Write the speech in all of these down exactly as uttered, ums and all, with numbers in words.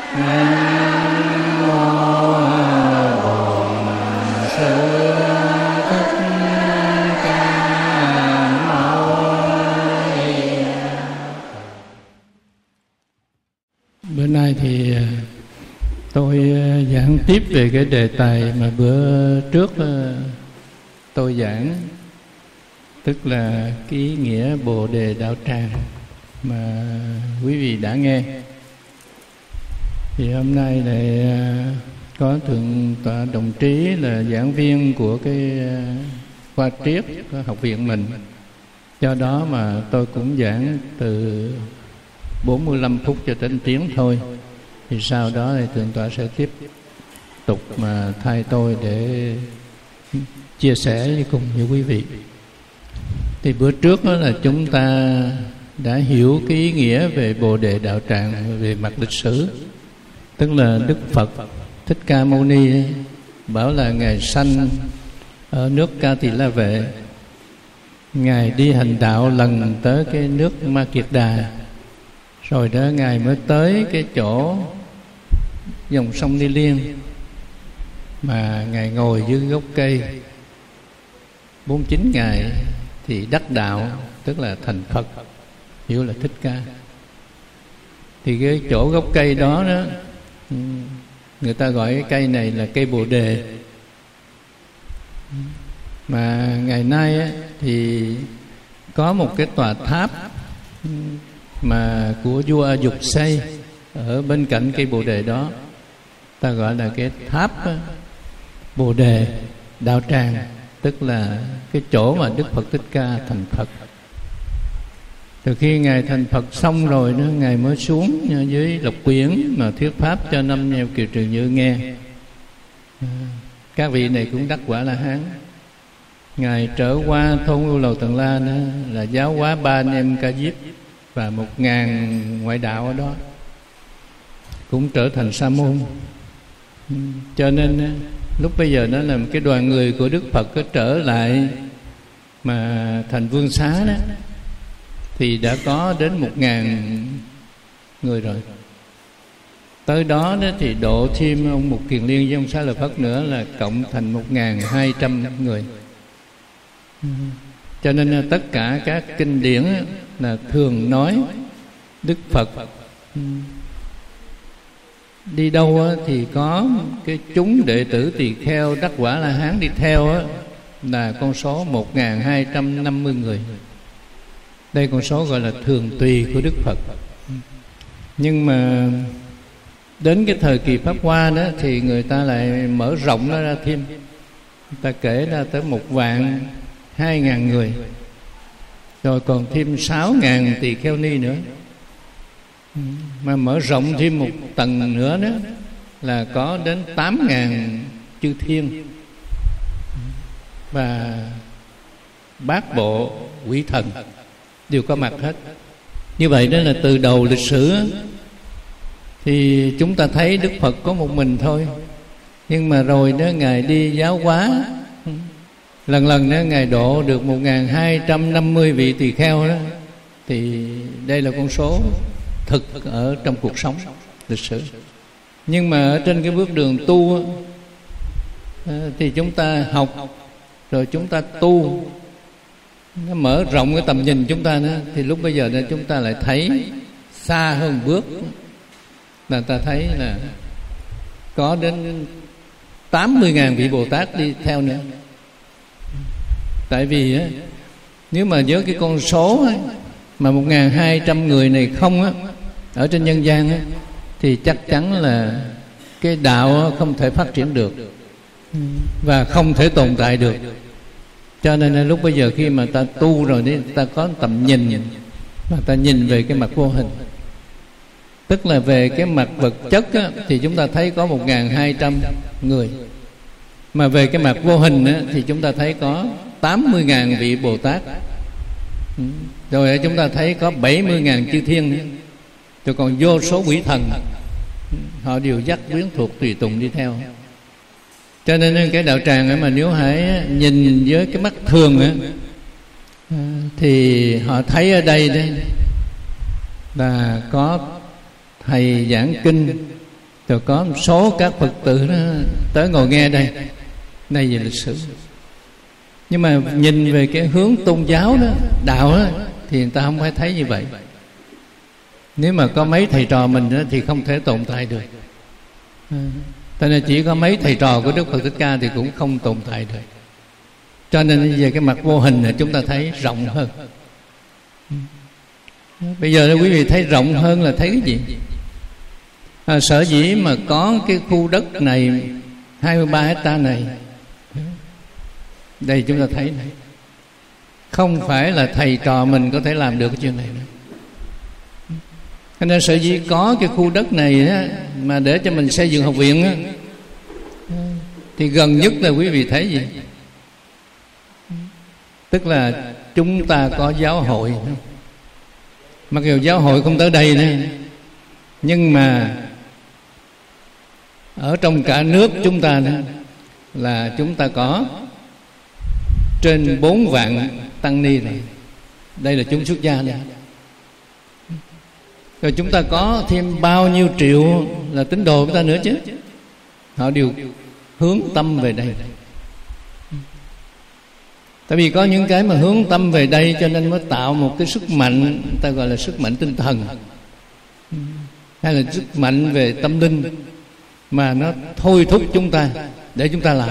Nam mô Bổn Sư Thích Ca Mâu Ni. Bữa nay thì tôi giảng tiếp về cái đề tài mà bữa trước tôi giảng, tức là cái ý nghĩa Bồ Đề Đạo Tràng mà quý vị đã nghe. Thì hôm nay lại có Thượng tọa Đồng Trí là giảng viên của cái khoa triết của học viện mình. Do đó mà tôi cũng giảng từ bốn mươi lăm phút cho đến tiếng thôi. Thì sau đó thì Thượng tọa sẽ tiếp tục mà thay tôi để chia sẻ với cùng với quý vị. Thì bữa trước đó là chúng ta đã hiểu cái ý nghĩa về Bồ Đề Đạo Tràng về mặt lịch sử. Tức là Đức Phật Thích Ca Mâu Ni bảo là Ngài sanh ở nước Ca Tỳ La Vệ. Ngài đi hành đạo lần tới cái nước Ma Kiệt Đà, rồi đó Ngài mới tới cái chỗ dòng sông Ni Liên mà Ngài ngồi dưới gốc cây bốn mươi chín ngày thì đắc đạo, tức là thành Phật, hiểu là Thích Ca. Thì cái chỗ gốc cây đó đó người ta gọi cái cây này là cây Bồ Đề. Mà ngày nay á, thì có một cái tòa tháp mà của vua A Dục xây ở bên cạnh cây Bồ Đề đó, ta gọi là cái tháp Bồ Đề Đạo Tràng, tức là cái chỗ mà Đức Phật Thích Ca thành Phật. Từ khi Ngài thành Phật xong rồi đó, Ngài mới xuống dưới Lộc Quyển mà thuyết pháp cho năm nheo Kiều Trừ Như nghe. Các vị này cũng đắc quả La Hán. Ngài trở qua thôn Ưu Lầu Tần La đó, là giáo hóa ba anh em Ca Diếp và một ngàn ngoại đạo ở đó, cũng trở thành sa môn. Cho nên lúc bây giờ nó là một cái đoàn người của Đức Phật có trở lại mà thành Vương Xá đó, thì đã có đến một ngàn người rồi. Tới đó đó thì độ thêm ông Mục Kiền Liên với ông Xá Lợi Phất nữa là cộng thành một ngàn hai trăm người. Cho nên tất cả các kinh điển là thường nói Đức Phật đi đâu thì có cái chúng đệ tử tỳ kheo đắc quả La Hán đi theo là con số một ngàn hai trăm năm mươi người. Đây con số gọi là thường tùy của Đức Phật. Nhưng mà đến cái thời kỳ Pháp Hoa đó thì người ta lại mở rộng nó ra thêm. Người ta kể ra tới một vạn hai ngàn người, rồi còn thêm sáu ngàn tỳ kheo ni nữa. Mà mở rộng thêm một tầng nữa đó là có đến tám ngàn chư thiên và bát bộ quỷ thần đều có mặt hết. Như vậy đó là từ đầu lịch sử thì chúng ta thấy Đức Phật có một mình thôi. Nhưng mà rồi đó Ngài đi giáo hóa, lần lần đó Ngài độ được một ngàn hai trăm năm mươi vị tỳ kheo đó. Thì đây là con số thực ở trong cuộc sống lịch sử. Nhưng mà ở trên cái bước đường tu thì chúng ta học rồi chúng ta tu, nó mở rộng cái tầm nhìn chúng ta nữa, thì lúc bây giờ đó chúng ta lại thấy xa hơn bước, là ta thấy là có đến tám mươi ngàn vị Bồ Tát đi theo nữa. Tại vì á, nếu mà với cái con số á, mà một ngàn hai trăm người này không á, ở trên nhân gian á, thì chắc chắn là cái đạo không thể phát triển được và không thể tồn tại được. Cho nên là lúc bây giờ khi mà ta tu rồi đấy, ta có tầm nhìn mà ta nhìn về cái mặt vô hình, tức là về cái mặt vật chất á, thì chúng ta thấy có một ngàn hai trăm người. Mà về cái mặt vô hình á, thì chúng ta thấy có tám mươi ngàn vị Bồ Tát. Rồi chúng ta thấy có bảy mươi ngàn chư thiên nữa. Rồi còn vô số quỷ thần, họ đều dắt quyến thuộc tùy tùng đi theo. Cho nên cái đạo tràng ấy mà nếu hãy nhìn với cái mắt thường ấy, thì họ thấy ở đây đây là có thầy giảng kinh Rồi có một số các Phật tử đó tới ngồi nghe đây, đây về lịch sử. Nhưng mà nhìn về cái hướng tôn giáo đó, đạo đó, thì người ta không phải thấy như vậy. Nếu mà có mấy thầy trò mình đó, thì không thể tồn tại được. Cho nên chỉ có mấy thầy trò của Đức Phật Thích Ca thì cũng không tồn tại được. Cho nên về cái mặt vô hình này chúng ta thấy rộng hơn. Bây giờ quý vị thấy rộng hơn là thấy cái gì? À, sở dĩ mà có cái khu đất này hai mươi ba hectare này, đây chúng ta thấy này, không phải là thầy trò mình có thể làm được cái chuyện này nữa. Cho nên sở dĩ có cái khu đất này á, mà để cho mình xây dựng học viện á, thì gần nhất là quý vị thấy gì? Tức là chúng ta có giáo hội. Mặc dù giáo hội không tới đây nữa, nhưng mà ở trong cả nước chúng ta đó, là chúng ta có trên bốn vạn tăng ni rồi. Đây là chúng xuất gia đây. Rồi chúng ta có thêm bao nhiêu triệu là tín đồ của ta nữa chứ. Họ đều hướng tâm về đây. Tại vì có những cái mà hướng tâm về đây, cho nên mới tạo một cái sức mạnh, ta gọi là sức mạnh tinh thần, hay là sức mạnh về tâm linh, mà nó thôi thúc chúng ta để chúng ta làm.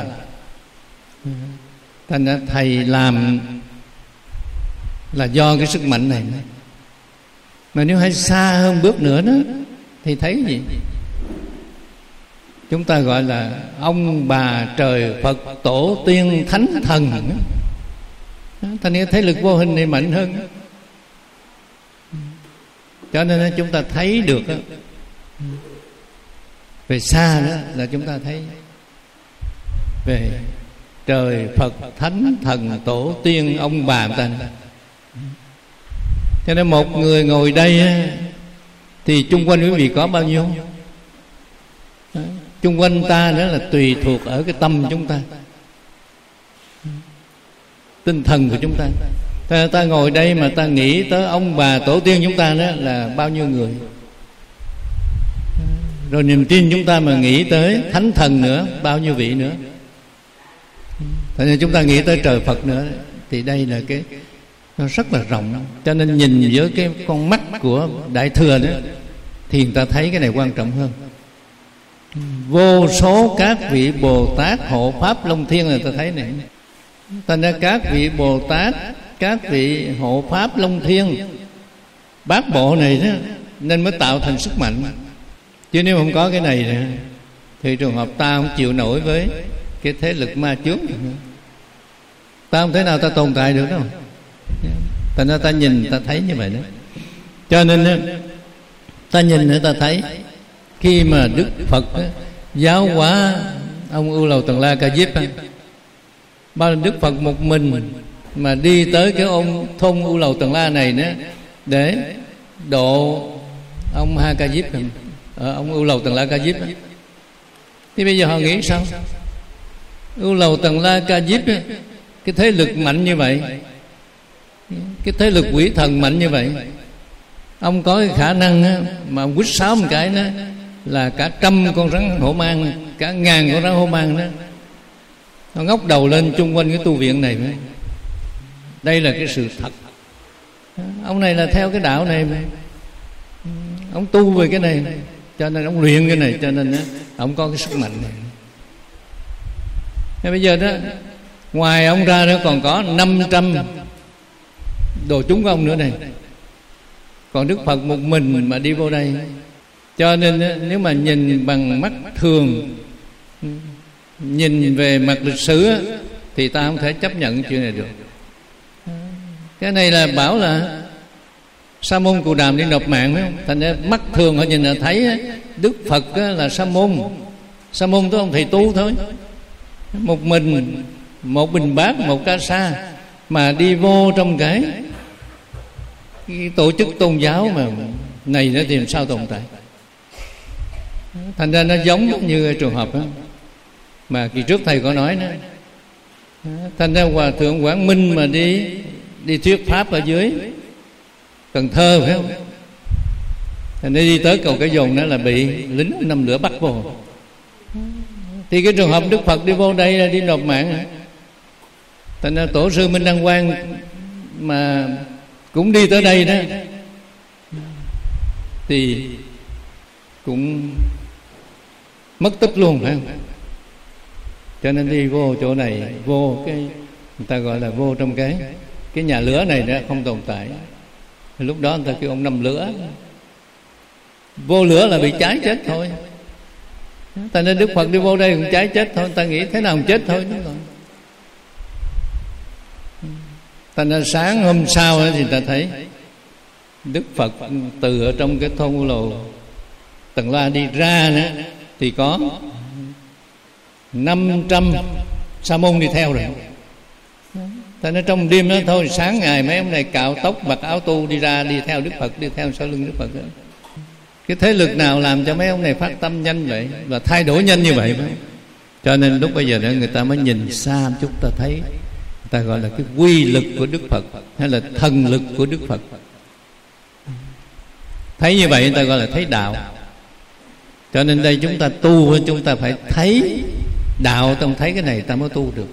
Thành ra thầy làm là do cái sức mạnh này. Mà nếu hay xa hơn bước nữa đó, thì thấy gì? Chúng ta gọi là ông bà trời Phật tổ tiên thánh thần. Thành ra thế lực vô hình này mạnh hơn. Cho nên chúng ta thấy được đó. Về xa đó là chúng ta thấy về trời Phật thánh thần tổ tiên ông bà ta. Cho nên một người ngồi đây thì chung quanh quý vị có bao nhiêu? Chung quanh ta đó là tùy thuộc ở cái tâm chúng ta, tinh thần của chúng ta. Ta, ta ngồi đây mà ta nghĩ tới ông bà tổ tiên chúng ta đó là bao nhiêu người. Rồi niềm tin chúng ta mà nghĩ tới thánh thần nữa, bao nhiêu vị nữa. Thế nên chúng ta nghĩ tới trời Phật nữa. Thì đây là cái nó rất là rộng. Cho nên nhìn với cái con mắt của Đại Thừa đó, thì người ta thấy cái này quan trọng hơn. Vô số các vị Bồ Tát hộ Pháp Long Thiên là ta thấy này. Thành ra các vị Bồ Tát, các vị hộ Pháp Long Thiên, bát bộ này đó, nên mới tạo thành sức mạnh. Chứ nếu không có cái này nữa, thì trường hợp ta không chịu nổi với cái thế lực ma chướng, ta không thể nào ta tồn tại được đâu. Thành ra ta nhìn ta thấy như vậy đó. Cho nên ta nhìn nữa ta thấy, khi mà Đức Phật giáo hóa ông Ưu Lầu Tần La Ca Diếp, bao Đức Phật một mình mà đi tới cái ông thôn Ưu Lầu Tần La này nữa để độ ông Ha Ca Diếp, ông Ưu Lầu Tần La Ca Diếp. Thì bây giờ họ nghĩ sao? Ưu Lầu Tần La Ca Diếp, cái thế lực mạnh như vậy, cái thế lực quỷ thần mạnh như vậy, ông có cái khả năng mà ông quýt sáo một cái đó là cả trăm con rắn hổ mang, cả ngàn con rắn hổ mang đó nó ngóc đầu lên chung quanh cái tu viện này. Đây là cái sự thật. Ông này là theo cái đạo này mà, ông tu về cái này, cho nên ông luyện cái này, cho nên đó, ông có cái sức mạnh này. Thế bây giờ đó, ngoài ông ra đó còn có năm trăm đồ chúng của ông nữa này. Còn Đức Phật một mình mà đi vô đây. Cho nên nếu mà nhìn bằng mắt thường, nhìn về mặt lịch sử, thì ta không thể chấp nhận chuyện này được. Cái này là bảo là Sa môn Cù Đàm đi nộp mạng, phải không? Thành ra mắt thường họ nhìn là thấy Đức Phật là Sa môn. Sa môn tôi ông thầy tu thôi, một mình, một bình bát, một ca sa, mà đi vô trong cái, cái tổ chức tôn giáo mà này nó thì làm sao tồn tại. Thành ra nó giống như trường hợp đó mà kỳ trước thầy có nói đó. Thành ra Hòa Thượng Quảng Minh mà đi đi thuyết pháp ở dưới Cần Thơ, phải không? Thành ra đi tới cầu Cái Dồn đó là bị lính nằm lửa bắt vô. Thì cái trường hợp Đức Phật đi vô đây là đi nộp mạng. Thành ra tổ sư Minh Đăng Quang mà cũng đi tới đây đó thì cũng mất tích luôn, phải không? Cho nên đi vô chỗ này, vô cái người ta gọi là vô trong cái cái nhà lửa này đã không tồn tại. Lúc đó người ta kêu ông nằm lửa. Vô lửa là bị cháy chết thôi. Ta nên Đức Phật đi vô đây cũng cháy chết thôi. Ta nghĩ thế nào cũng chết thôi. Ta nên sáng hôm sau thì ta thấy Đức Phật từ ở trong cái thôn lầu Tần La đi ra nữa thì có năm trăm sa môn đi theo rồi. Ta nói trong đêm đó thôi, sáng ngày mấy ông này cạo tóc mặc áo tu đi ra, đi theo Đức Phật, đi theo sau lưng Đức Phật đó. Cái thế lực nào làm cho mấy ông này phát tâm nhanh vậy và thay đổi nhanh như vậy? Cho nên lúc bây giờ đó người ta mới nhìn xa một chút, ta thấy người ta gọi là cái quy lực của Đức Phật hay là thần lực của Đức Phật. Thấy như vậy người ta gọi là thấy đạo. Cho nên đây chúng ta tu, chúng ta phải thấy đạo, ta không thấy cái này ta mới tu được.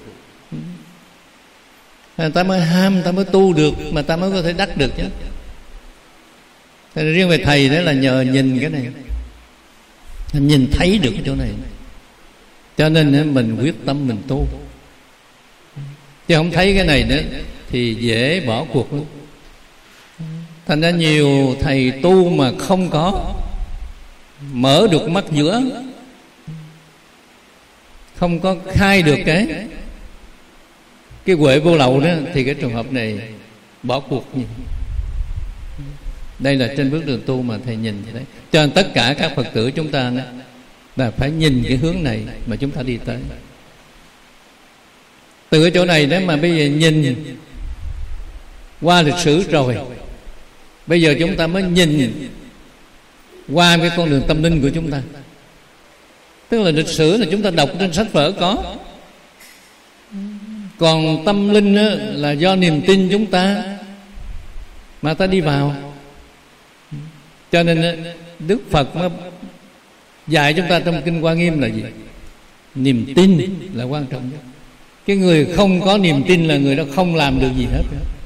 Ta mới ham, ta mới tu được, mà ta mới có thể đắc được chứ. Thế riêng về thầy đó là nhờ nhìn cái này, nhìn thấy được cái chỗ này. Cho nên mình quyết tâm mình tu, chứ không thấy cái này nữa thì dễ bỏ cuộc lắm. Thành ra nhiều thầy tu mà không có mở được mắt giữa, không có khai được cái cái huệ vô lậu đó, thì cái trường hợp này bỏ cuộc. Đây là trên bước đường tu mà thầy nhìn thế đấy. Cho nên tất cả các Phật tử chúng ta là phải nhìn cái hướng này mà chúng ta đi tới. Từ cái chỗ này đó mà bây giờ nhìn qua lịch sử rồi, bây giờ chúng ta mới nhìn qua cái con đường tâm linh của chúng ta. Tức là lịch sử là chúng ta đọc trên sách vở có, còn tâm linh là do niềm tin chúng ta mà ta đi vào. Cho nên Đức Phật mới dạy chúng ta trong Kinh Hoa Nghiêm là gì? Niềm tin là quan trọng nhất. Cái người không có niềm tin là người đó không làm được gì hết.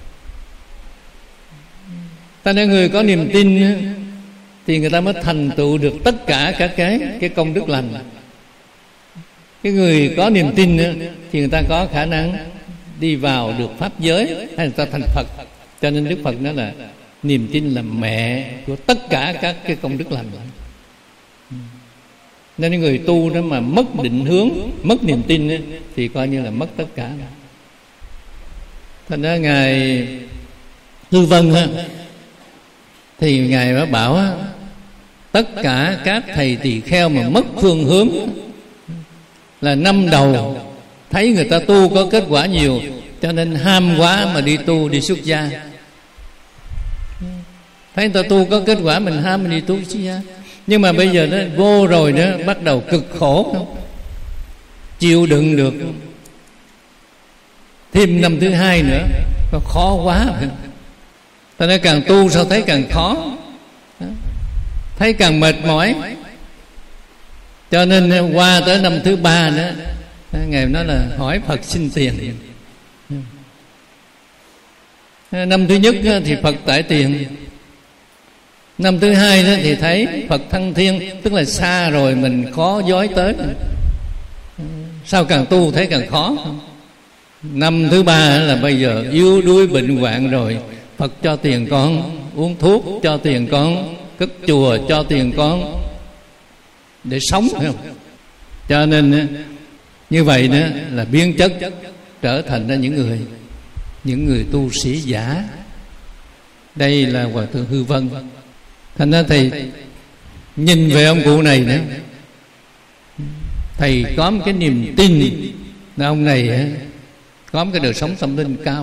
Ta nói người có niềm tin thì người ta mới thành tựu được tất cả các cái cái công đức lành. Cái người có niềm tin thì người ta có khả năng đi vào được pháp giới hay người ta thành Phật. Cho nên Đức Phật nói là niềm tin là mẹ của tất cả các cái công đức lành. Nên người tu đó mà mất định hướng, mất niềm tin ấy, thì coi như là mất tất cả. Thành ra Ngài Hư Vân ha, thì Ngài mới bảo á, tất cả các thầy tỳ kheo mà mất phương hướng là năm đầu thấy người ta tu có kết quả nhiều, cho nên ham quá mà đi tu, đi xuất gia. Thấy người ta tu có kết quả, mình ham mình đi tu xuất gia. Nhưng mà bây giờ nó vô rồi đó, bắt đầu cực khổ, chịu đựng được thêm năm thứ hai nữa, nó khó quá. Ta nói càng tu sao thấy càng khó, thấy càng mệt mỏi. Cho nên qua tới năm thứ ba nữa, Ngài nói là hỏi Phật xin tiền. Năm thứ nhất thì Phật tải tiền. Năm thứ hai đó thì thấy Phật thăng thiên, tức là xa rồi mình khó dối tới. Sao càng tu thấy càng khó. Năm thứ ba là bây giờ yếu đuối bệnh hoạn rồi, Phật cho tiền con uống thuốc, cho tiền con cất chùa, cho tiền con để sống, phải không? Cho nên như vậy đó là biến chất trở thành ra những người những người tu sĩ giả. Đây là Hòa Thượng Hư Vân. Thành ra thầy nhìn về ông cụ này nữa, thầy có một cái niềm tin là ông này có một cái đời sống tâm linh cao,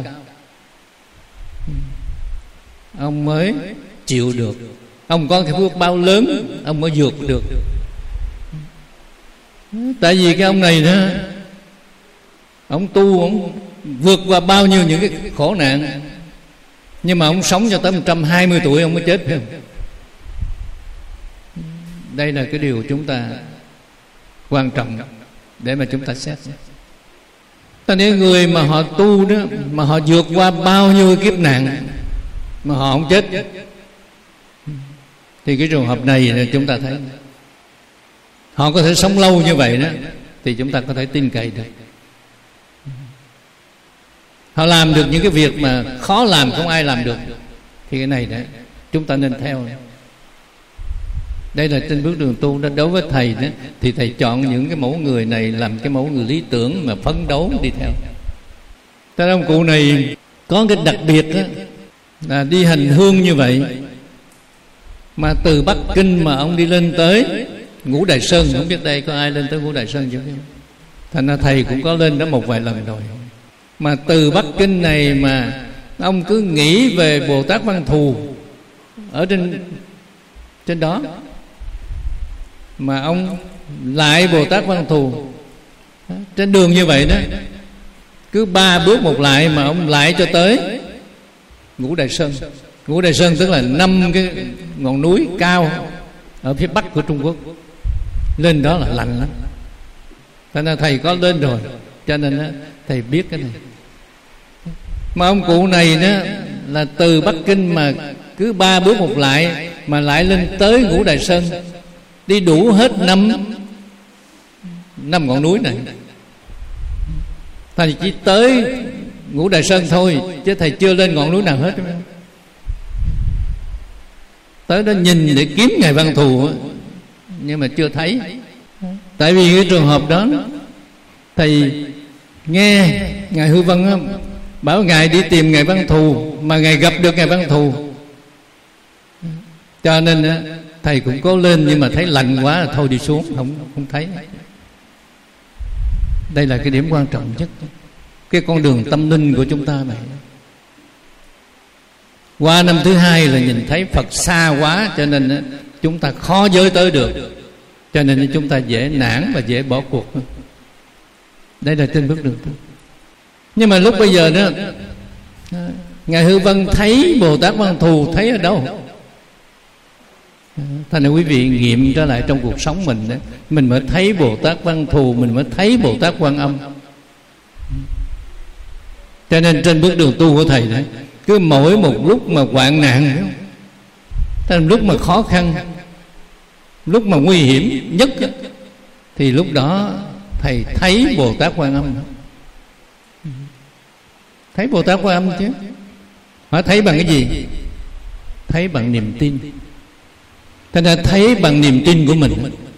ông mới chịu được. Ông có cái phước bao lớn ông mới vượt được. Tại vì cái ông này đó, ông tu, ông vượt qua bao nhiêu những cái khổ nạn, nhưng mà ông sống cho tới một trăm hai mươi tuổi ông mới chết, phải không? Đây là cái điều chúng ta quan trọng để mà chúng ta xét. Ta nếu người mà họ tu đó, mà họ vượt qua bao nhiêu kiếp nạn mà họ không chết, thì cái trường hợp này chúng ta thấy họ có thể sống lâu như vậy đó, thì chúng ta có thể tin cậy được. Họ làm được những cái việc mà khó làm không ai làm được, thì cái này đấy chúng ta nên theo. Đây là trên bước đường tu đó. Đối với thầy đó, thì thầy chọn những cái mẫu người này làm cái mẫu người lý tưởng mà phấn đấu đi theo. Tại ông cụ này có cái đặc biệt đó, là đi hành hương như vậy, mà từ Bắc Kinh mà ông đi lên tới Ngũ Đài Sơn. Không biết đây có ai lên tới Ngũ Đài Sơn chưa? Thành ra thầy cũng có lên đó một vài lần rồi. Mà từ Bắc Kinh này mà ông cứ nghĩ về Bồ Tát Văn Thù ở trên trên đó, mà ông lại Bồ Tát Văn Thù trên đường như vậy đó, cứ ba bước một lại mà ông lại cho tới Ngũ Đài Sơn. Ngũ Đài Sơn tức là năm cái ngọn núi cao ở phía bắc của Trung Quốc. Lên đó là lạnh lắm. Cho nên thầy có lên rồi, cho nên đó, thầy biết cái này. Mà ông cụ này đó là từ Bắc Kinh mà cứ ba bước một lại mà lại lên tới Ngũ Đài Sơn, đi đủ hết năm năm ngọn núi này. Thầy chỉ tới Ngũ Đài Sơn thôi, chứ thầy chưa lên ngọn núi nào hết. Tới đó nhìn để kiếm Ngài Văn Thù, nhưng mà chưa thấy. Tại vì cái trường hợp đó, thầy nghe Ngài Hư Vân bảo Ngài đi tìm Ngài Văn Thù, mà Ngài gặp được Ngài Văn Thù, cho nên thầy cũng cố lên, nhưng mà thấy lạnh quá thôi đi xuống, không không thấy. Đây là cái điểm quan trọng nhất, cái con đường tâm linh của chúng ta này. Qua năm thứ hai là nhìn thấy Phật xa quá, cho nên chúng ta khó giới tới được, cho nên chúng ta dễ nản và dễ bỏ cuộc. Đây là trên bước đường tu. Nhưng mà lúc bây giờ đó, Ngài Hư Vân thấy Bồ Tát Văn Thù thấy ở đâu? Thành ra quý vị nghiệm trở lại trong cuộc sống mình đó, mình mới thấy Bồ Tát Văn Thù, mình mới thấy Bồ Tát Quan Âm. Cho nên trên bước đường tu của thầy đó, cứ mỗi một lúc mà hoạn nạn, thành lúc mà khó khăn, lúc mà nguy hiểm nhất, thì lúc đó thầy thấy Bồ Tát Quan Âm. Thấy Bồ Tát Quan Âm chứ. Họ thấy bằng cái gì? Thấy bằng niềm tin. Thành ra thấy bằng niềm tin của mình.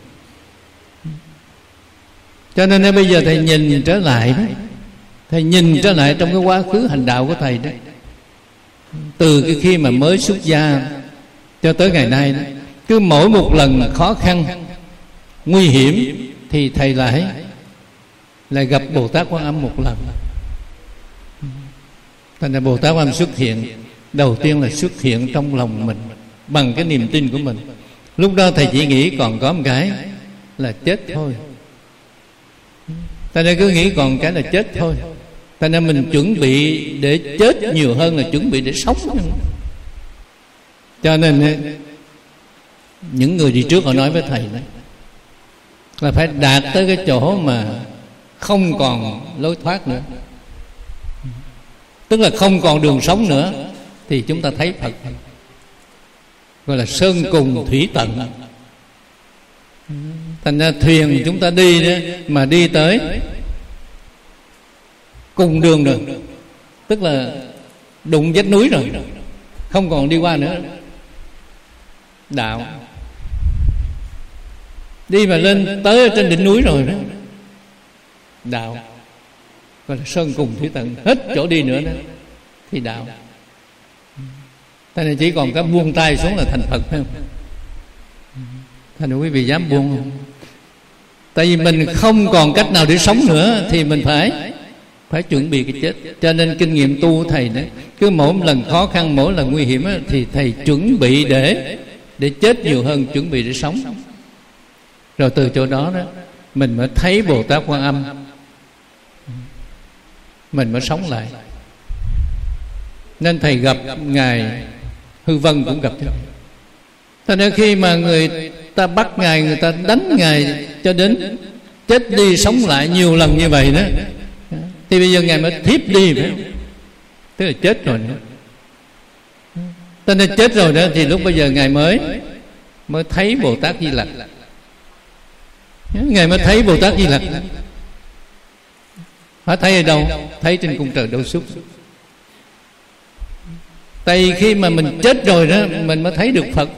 Cho nên bây giờ thầy nhìn trở lại đó, thầy nhìn trở lại trong cái quá khứ hành đạo của thầy đó, từ cái khi mà mới xuất gia cho tới ngày nay đó, cứ mỗi một lần khó khăn nguy hiểm thì thầy lại lại gặp Bồ Tát Quan Âm một lần. Thành ra Bồ Tát Quan Âm xuất hiện, đầu tiên là xuất hiện trong lòng mình bằng cái niềm tin của mình. Lúc đó thầy chỉ nghĩ còn có một cái là chết thôi. Thành ra cứ nghĩ còn cái là chết thôi. Thành ra mình chuẩn bị để chết nhiều hơn là chuẩn bị để sống. Cho nên những người đi trước họ nói với thầy đó, là phải đạt tới cái chỗ mà không còn lối thoát nữa, tức là không còn đường sống nữa, thì chúng ta thấy Phật, gọi là sơn cùng thủy tận. Thành ra thuyền chúng ta đi đó, mà đi tới cùng đường rồi, tức là đụng vách núi rồi, không còn đi qua nữa. Đạo đi mà lên tới trên đỉnh núi rồi đó, đạo gọi là sơn cùng thủy tận, hết chỗ đi nữa đó thì đạo. Thế nên chỉ còn cái buông tay xuống là thành Phật, phải không? Thành nên quý vị dám buông không? Tại vì mình không còn cách nào để sống nữa, thì mình phải phải chuẩn bị cái chết. Cho nên kinh nghiệm tu của thầy đấy, cứ mỗi lần khó khăn, mỗi lần nguy hiểm đó, thì thầy chuẩn bị để để chết nhiều hơn chuẩn bị để sống. Rồi từ chỗ đó đó mình mới thấy Bồ Tát Quan Âm, mình mới sống lại. Nên thầy gặp Ngài Hư Vân cũng gặp thế. Cho nên khi mà người ta bắt Ngài, người ta đánh Ngài cho đến chết đi sống lại nhiều lần như vậy đó, thì bây giờ Ngài mới thiếp đi, phải không? Tức là chết rồi nữa. Cho nên chết rồi đó thì lúc bây giờ Ngài mới mới thấy Bồ Tát Di Lặc. Ngài mới thấy Bồ Tát Di Lặc. Phải thấy ở đâu? Thấy trên cung trời Đâu Xuất. Tại khi mà mình chết rồi đó, mình mới thấy được Phật.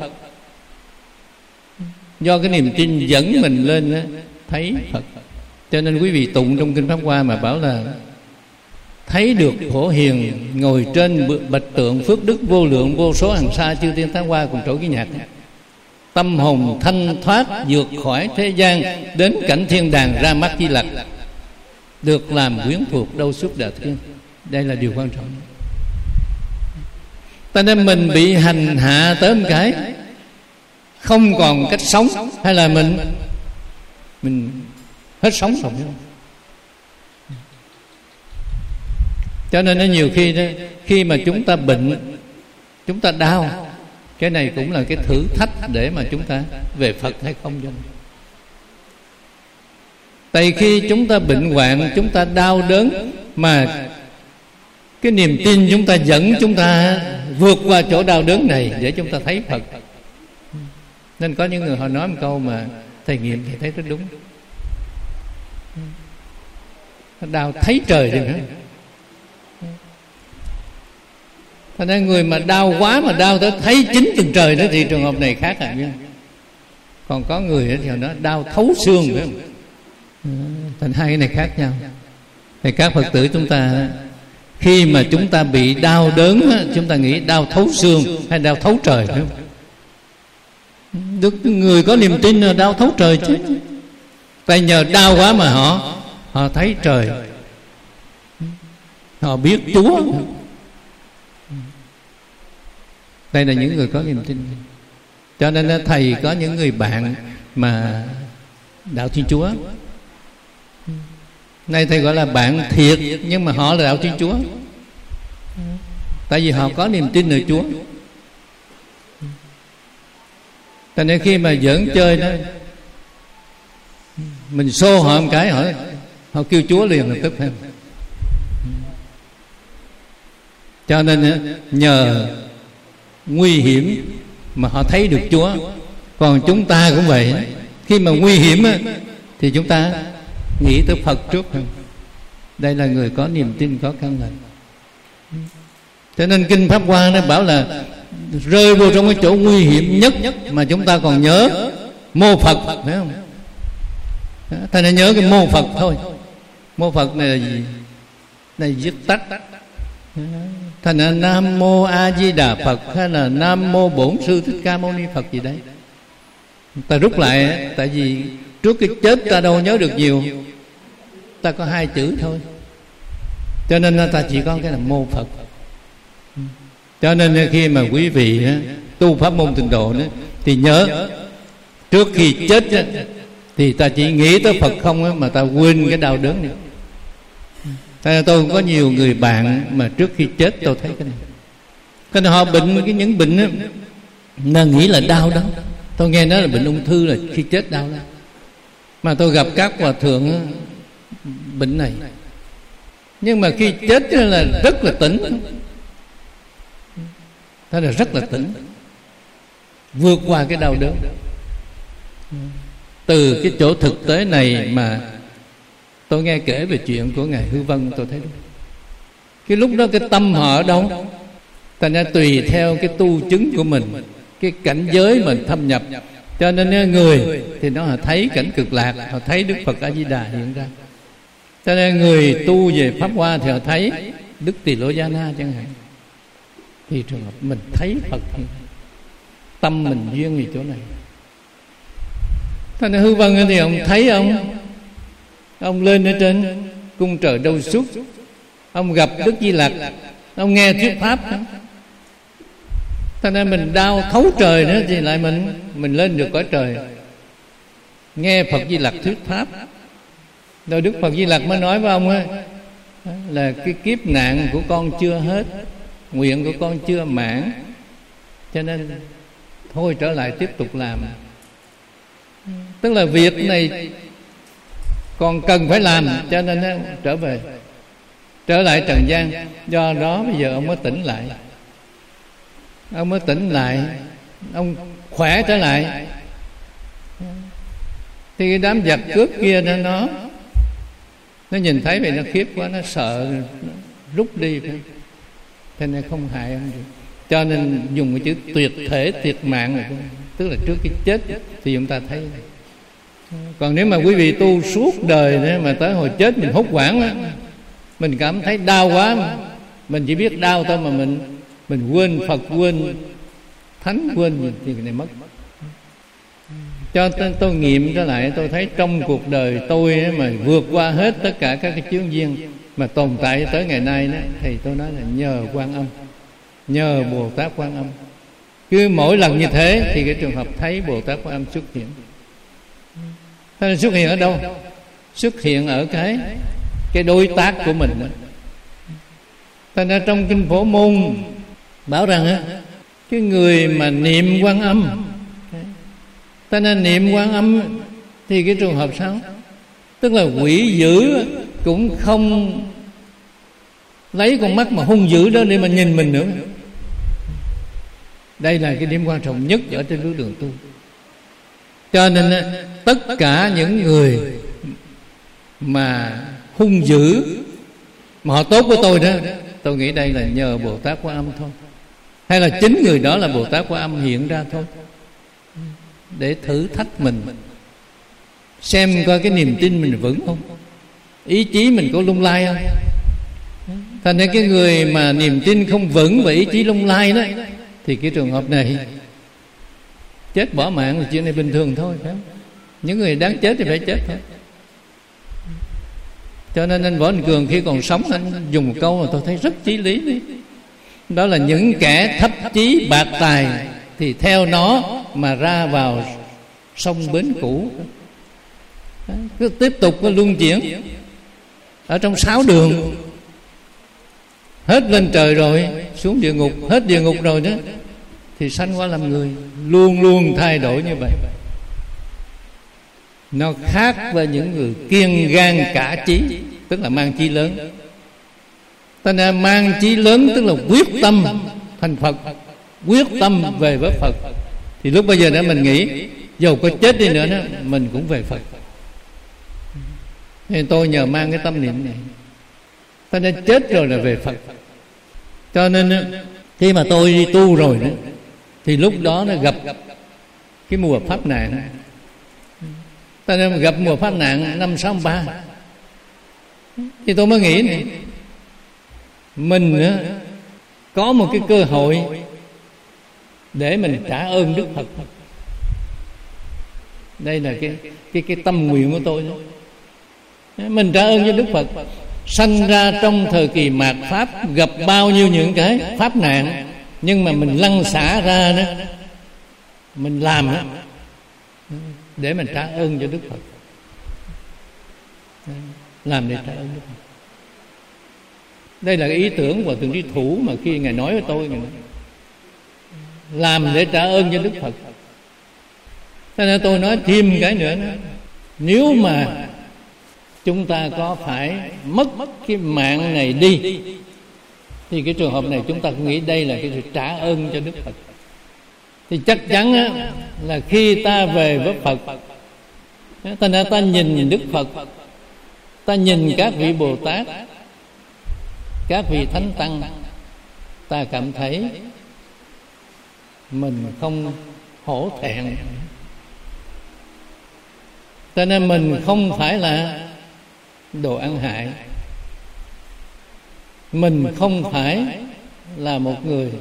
Do cái niềm tin dẫn mình lên đó, thấy Phật. Cho nên quý vị tụng trong Kinh Pháp Hoa mà bảo là thấy được Phổ Hiền ngồi trên bạch tượng phước đức vô lượng, vô số hàng xa chư thiên thắng hoa cùng trổ ký nhạc, tâm hồn thanh thoát vượt khỏi thế gian, đến cảnh thiên đàng ra mắt Di Lặc, được làm quyến thuộc Đâu Xuất Đại Thiên. Đây là điều quan trọng. Ta nên mình bị hành hạ tới một cái không còn cách sống, hay là mình mình hết sống rồi, phải không? Cho nên nó nhiều khi đó, khi mà chúng ta bệnh, chúng ta đau, cái này cũng là cái thử thách để mà chúng ta về Phật hay không cho. Tại khi chúng ta bệnh hoạn, chúng ta đau đớn, mà cái niềm tin chúng ta dẫn chúng ta vượt qua chỗ đau đớn này để chúng ta thấy Phật. Nên có những người họ nói một câu mà thầy nghiệm thì thấy rất đúng: đau thấy trời đi nữa. Thành ra người mà đau quá, mà đau tới thấy chính tầng trời đó, thì trường hợp này khác à. Còn có người thì họ nói đau thấu xương, phải không? Thành hai cái này khác nhau. Thì các Phật tử chúng ta, khi mà chúng ta bị đau đớn, chúng ta nghĩ đau thấu xương hay đau thấu trời, phải không? Được người có niềm tin là đau thấu trời chứ. Tại nhờ đau quá mà họ họ thấy trời, họ biết Chúa. Đây là những người có niềm tin. Cho nên thầy có những người bạn mà đạo Thiên Chúa. Nay thầy gọi là bạn thiệt, nhưng mà họ là đạo Thiên Chúa. Tại vì họ có niềm tin ở Chúa. Cho nên khi mà giỡn chơi đó, mình xô họ một cái, họ họ kêu Chúa liền lập tức, phải không? Cho nên nhờ nguy hiểm mà họ thấy được Chúa. Còn chúng ta cũng vậy, khi mà nguy hiểm thì chúng ta nghĩ tới Phật trước. Đây là người có niềm tin, có căn lành. Cho nên Kinh Pháp Hoa nó bảo là rơi vô trong cái chỗ nguy hiểm nhất mà chúng ta còn nhớ mô Phật, phải không? Thầy nên nhớ cái mô Phật thôi. Mô Phật này là gì? Này viết tắt. Thành là Nam Mô A Di Đà Phật, hay là Nam Mô Bổn Sư Thích Ca Mâu Ni Phật gì đấy. Ta rút lại, tại vì trước cái chết ta đâu nhớ được nhiều, ta có hai chữ thôi. Cho nên ta chỉ có cái là mô Phật. Cho nên khi mà quý vị tu pháp môn Tịnh Độ đó, thì nhớ trước khi chết thì ta chỉ nghĩ tới Phật không, mà ta quên cái đau đớn nữa. Tại tôi cũng có nhiều người bạn mà trước khi chết tôi thấy cái này. Cái họ bệnh cái những bệnh đó, là nghĩ là đau đó. Tôi nghe nói là bệnh ung thư là khi chết đau đó. Mà tôi gặp các hòa thượng bệnh này, nhưng mà khi chết là rất là tỉnh. Thế là rất là tỉnh, vượt qua cái đau đớn. Từ cái chỗ thực tế này mà tôi nghe kể về chuyện của Ngài Hư Vân, tôi thấy đúng. Cái lúc đó cái tâm họ ở đâu? Thành ra tùy theo cái tu chứng của mình, cái cảnh giới mình thâm nhập. Cho nên người thì nó thấy cảnh cực lạc, họ thấy Đức Phật A Di Đà hiện ra. Cho nên người tu về Pháp Hoa thì họ thấy Đức Tỳ Lô Gia Na chẳng hạn. Thì trường hợp mình thấy Phật, tâm mình duyên về chỗ này. Thành ra Hư Vân thì ông thấy ông Ông lên ở trên cung trời Đâu Xuất, ông gặp Đức Di Lặc, ông nghe thuyết pháp. Thành ra mình đau thấu trời nữa thì lại mình mình lên được cõi trời, nghe Phật Di Lặc thuyết pháp. Rồi Đức Phật Di Lặc mới nói với ông ấy, là cái kiếp nạn của con chưa hết, nguyện của con chưa mãn, cho nên thôi trở lại tiếp tục làm. Tức là việc này còn cần phải làm, cho nên nó trở về, trở lại trần gian. Do đó bây giờ ông mới tỉnh lại, ông mới tỉnh lại, ông khỏe trở lại. Thì cái đám giặc cướp kia nó nó nó nhìn thấy vậy nó khiếp quá, nó sợ, nó rút đi, thế nên không hại ông được. Cho nên dùng cái chữ tuyệt thể tuyệt mạng này, tức là trước cái chết thì chúng ta thấy. Còn nếu mà quý vị tu suốt đời mà tới hồi chết mình hốt hoảng á, mình cảm thấy đau quá mà mình chỉ biết đau thôi, mà mình mình quên Phật, quên Thánh, quên thì cái này mất. Cho tôi, tôi nghiệm trở lại, tôi thấy trong cuộc đời tôi mà vượt qua hết tất cả các cái chướng duyên mà tồn tại tới ngày nay đó, thì tôi nói là nhờ Quan Âm, nhờ Bồ Tát Quan Âm. Cứ mỗi lần như thế thì cái trường hợp thấy Bồ Tát Quan Âm xuất hiện. Thế là xuất hiện ở đâu? Xuất hiện ở cái cái đối tác của mình đó. Thế nên trong Kinh Phổ Môn bảo rằng á, cái người mà niệm Quan Âm, ta nên niệm Quan Âm thì cái trường hợp sao? Tức là quỷ dữ cũng không lấy con mắt mà hung dữ đó để mà nhìn mình nữa. Đây là cái điểm quan trọng nhất ở trên bước đường tu. Cho nên tất cả những người mà hung dữ mà họ tốt với tôi đó, tôi nghĩ đây là nhờ Bồ Tát Quan Âm thôi, hay là chính người đó là Bồ Tát Quan Âm hiện ra thôi, để thử thách mình, xem coi cái niềm tin mình vững không, ý chí mình có lung lay không. Thành ra cái người mà niềm tin không vững và ý chí lung lay đó, thì cái trường hợp này chết bỏ mạng là chuyện này bình thường thôi, phải không? Những người đáng chết thì phải chết thôi. Cho nên anh Võ Đình Cường khi còn sống, anh dùng một câu mà tôi thấy rất chí lý đấy. Đó là những kẻ thấp chí bạc tài thì theo nó mà ra vào sông bến cũ. Cứ tiếp tục có luân chuyển ở trong sáu đường. Hết lên trời rồi xuống địa ngục, hết địa ngục rồi đó thì sanh qua làm người. Luôn luôn thay đổi như vậy. Nó khác với những người kiên gan cả chí, tức là mang chí lớn. Ta nên mang chí lớn tức là quyết tâm thành Phật, quyết tâm về với Phật. Thì lúc bây giờ đó mình nghĩ dầu có chết đi nữa đó, mình cũng về Phật. Nên tôi nhờ mang cái tâm niệm này, ta nên chết rồi là về Phật. Cho nên khi mà tôi đi tu rồi đó, thì lúc đó nó gặp cái mùa pháp nạn. Ta nên gặp mùa pháp nạn năm sáu ba, thì tôi mới nghĩ này, mình á, có một cái cơ hội để mình trả ơn Đức Phật. Đây là cái cái cái tâm nguyện của tôi đó. Mình trả ơn cho Đức Phật. Sanh ra trong thời kỳ mạt Pháp, gặp bao nhiêu những cái pháp nạn, nhưng mà mình lăn xả ra đó, mình làm đó để mình trả ơn cho Đức Phật. Làm để trả ơn Đức Phật. Đây là cái ý tưởng của Thượng Trí Thủ mà khi Ngài nói với tôi, Ngài nói, làm để trả ơn cho Đức Phật. Thế nên tôi nói thêm cái nữa đó. Nếu mà chúng ta có phải mất cái mạng này đi, thì cái trường hợp này chúng ta nghĩ đây là cái sự trả ơn cho Đức Phật. Thì chắc chắn á, là khi ta về với Phật, ta, ta, ta nhìn Đức Phật, ta nhìn các vị Bồ Tát, các vị Thánh Tăng, ta cảm thấy mình không hổ thẹn. Cho nên mình không phải là đồ ăn hại, mình không phải là một người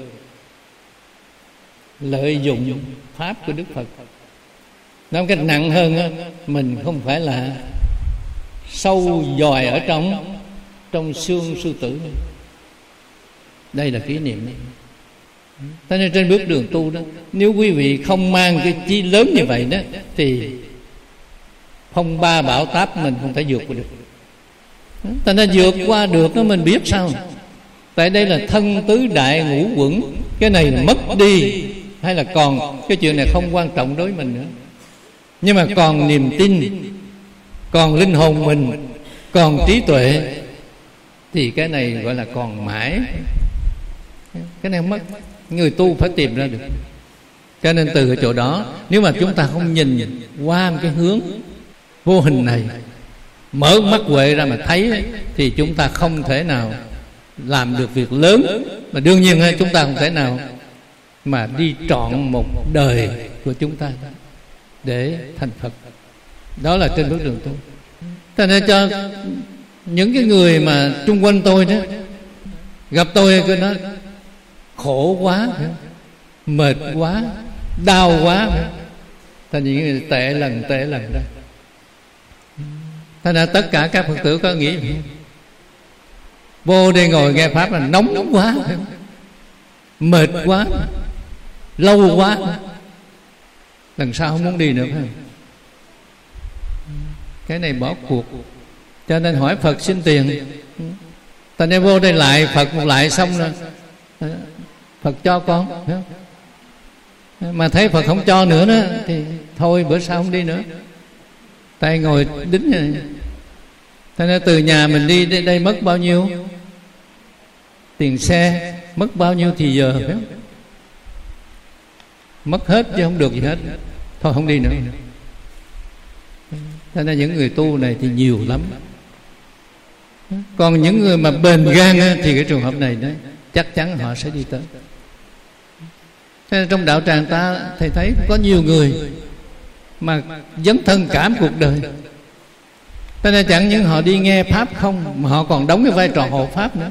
lợi dụng pháp của Đức Phật. Nói cách nặng hơn, mình không phải là sâu dòi ở trong trong xương sư tử. Đây là kỷ niệm. Thế nên trên bước đường tu đó, nếu quý vị không mang cái chí lớn như vậy đó, thì phong ba bão táp mình không thể vượt qua được. Ta nên vượt qua được đó, mình biết sao? Tại đây là thân tứ đại ngũ quẩn. Cái này mất đi hay là còn, cái chuyện này không quan trọng đối với mình nữa. Nhưng mà còn niềm tin, còn linh hồn mình, còn trí tuệ, thì cái này gọi là còn mãi. Cái này không mất, người tu phải tìm ra được. Cho nên từ cái chỗ đó, nếu mà chúng ta không nhìn qua một cái hướng vô hình này, mở mắt huệ ra mà thấy, thì chúng ta không thể nào làm được việc lớn. Mà đương nhiên chúng ta không thể nào mà đi trọn một đời của chúng ta để thành Phật. Đó là trên bước đường tu. Cho nên cho những cái người mà chung quanh tôi đó, gặp tôi cứ nói khổ quá, mệt quá, đau quá, thành những người tệ lần tệ lần đó. Thành ra tất cả các Phật tử có nghĩ vô đây ngồi nghe Pháp là nóng quá, mệt quá, lâu quá, lần sau không muốn đi nữa, phải không? Cái này bỏ cuộc. Cho nên hỏi Phật xin tiền. Thành ra vô đây lại Phật một lại xong rồi Phật cho con, phải không? Mà thấy Phật không cho nữa đó, thì thôi bữa sau không đi nữa. Tay ngồi đính rồi. Thế nên từ nhà mình đi đây, đây mất bao nhiêu tiền xe, mất bao nhiêu thì giờ, phải không? Mất hết chứ không được gì hết. Thôi không đi nữa. Thế nên những người tu này thì nhiều lắm. Còn những người mà bền gan á, thì cái trường hợp này đó, chắc chắn họ sẽ đi tới. Thế nên trong đạo tràng ta, thầy thấy có nhiều người mà dấn thân cảm cuộc đời. Thế nên chẳng những họ đi nghe Pháp không, mà họ còn đóng cái vai trò hộ Pháp nữa.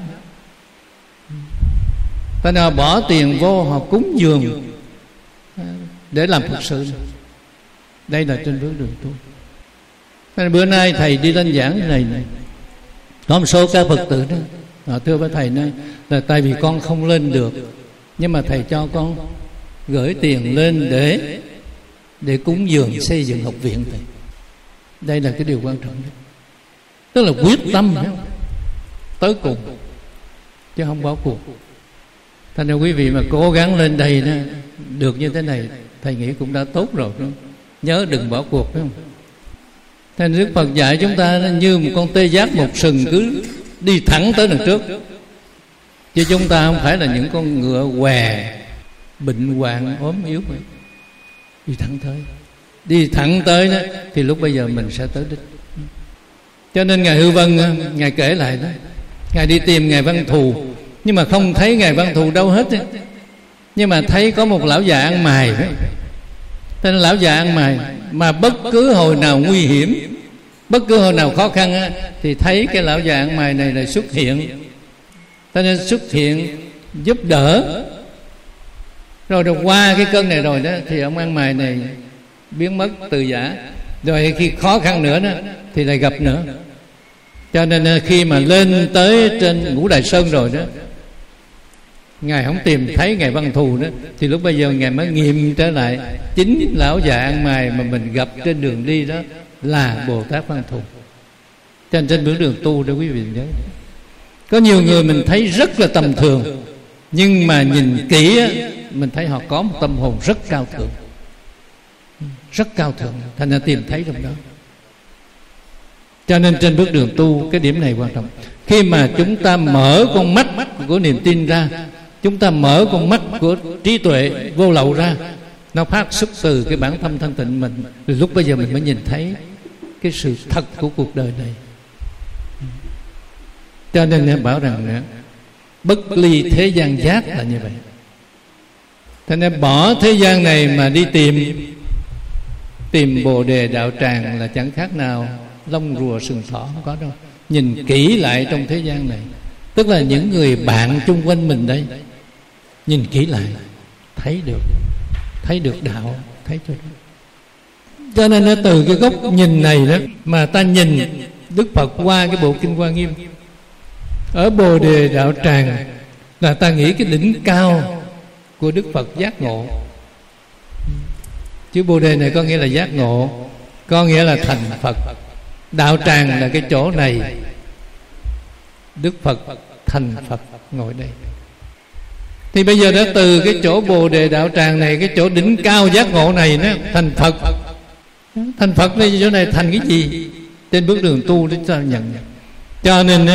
Thế nên họ bỏ tiền vô, họ cúng dường để làm Phật sự. Đây là trên bước đường tu. Thế nên bữa nay thầy đi lên giảng cái này này, có một số các Phật tử đó, họ thưa với thầy này là tại vì con không lên được, nhưng mà thầy cho con gửi tiền lên để để cúng dường xây dựng học viện thầy. Đây là cái điều quan trọng nhất. Tức là quyết tâm tới cùng, chứ không bỏ cuộc. Thành ra quý vị mà cố gắng lên đây đó, được như thế này, thầy nghĩ cũng đã tốt rồi, đúng không? Nhớ đừng bỏ cuộc, phải không? Thành Đức Phật dạy chúng ta như một con tê giác một sừng, cứ đi thẳng tới đằng trước. Chứ chúng ta không phải là những con ngựa què, bệnh hoạn, ốm yếu mà. Đi thẳng tới, đi thẳng tới đó, thì lúc bây giờ mình sẽ tới đích. Cho nên Ngài Hư Vân, Ngài kể lại đó, Ngài đi tìm Ngài Văn Thù, nhưng mà không thấy Ngài Văn Thù đâu hết ấy. Nhưng mà thấy có một lão già ăn mày ấy. Thế nên lão già ăn mày, mà bất cứ hồi nào nguy hiểm, bất cứ hồi nào khó khăn á, thì thấy cái lão già ăn mày này là xuất hiện. Thế nên xuất hiện giúp đỡ. Rồi rồi qua cái cơn này rồi đó, thì ông ăn mày này biến mất từ giả. Rồi khi khó khăn nữa đó, thì lại gặp nữa. Cho nên khi mà lên tới trên Ngũ Đại Sơn rồi đó, Ngài không tìm thấy Ngài Văn Thù đó, thì lúc bây giờ Ngài mới nghiệm trở lại chính lão già ăn mày mà mình gặp trên đường đi đó là Bồ Tát Văn Thù. Cho nên trên bước đường tu đó quý vị nhớ, có nhiều người mình thấy rất là tầm thường, nhưng mà nhìn kỹ á, mình thấy họ có một tâm hồn rất cao thượng, rất cao thượng, thành ra tìm thấy trong đó. Cho nên trên bước đường tu, cái điểm này quan trọng. Khi mà chúng ta mở con mắt của niềm tin ra, chúng ta mở con mắt của trí tuệ vô lậu ra, nó phát xuất từ cái bản tâm thanh tịnh mình, thì lúc bây giờ mình mới nhìn thấy cái sự thật của cuộc đời này. Cho nên em bảo rằng bất ly thế gian giác là như vậy. Thế nên bỏ thế gian này mà đi tìm Tìm Bồ Đề Đạo Tràng là chẳng khác nào lông rùa sừng thỏ, không có đâu. Nhìn kỹ lại trong thế gian này, tức là những người bạn chung quanh mình đây, nhìn kỹ lại thấy được, thấy được đạo, thấy cho được. Cho nên nó từ cái góc nhìn này đó mà ta nhìn Đức Phật qua cái bộ Kinh Hoa Nghiêm. Ở Bồ Đề Đạo Tràng là ta nghĩ cái đỉnh cao của Đức Phật giác ngộ. Chữ Bồ Đề này có nghĩa là giác ngộ, có nghĩa là thành Phật. Đạo tràng là cái chỗ này, Đức Phật thành Phật ngồi đây. Thì bây giờ đã từ cái chỗ Bồ Đề Đạo Tràng này, cái chỗ đỉnh cao giác ngộ này nó thành Phật, Thành Phật đây chỗ này thành cái gì? Trên bước đường tu để ta nhận. Cho nên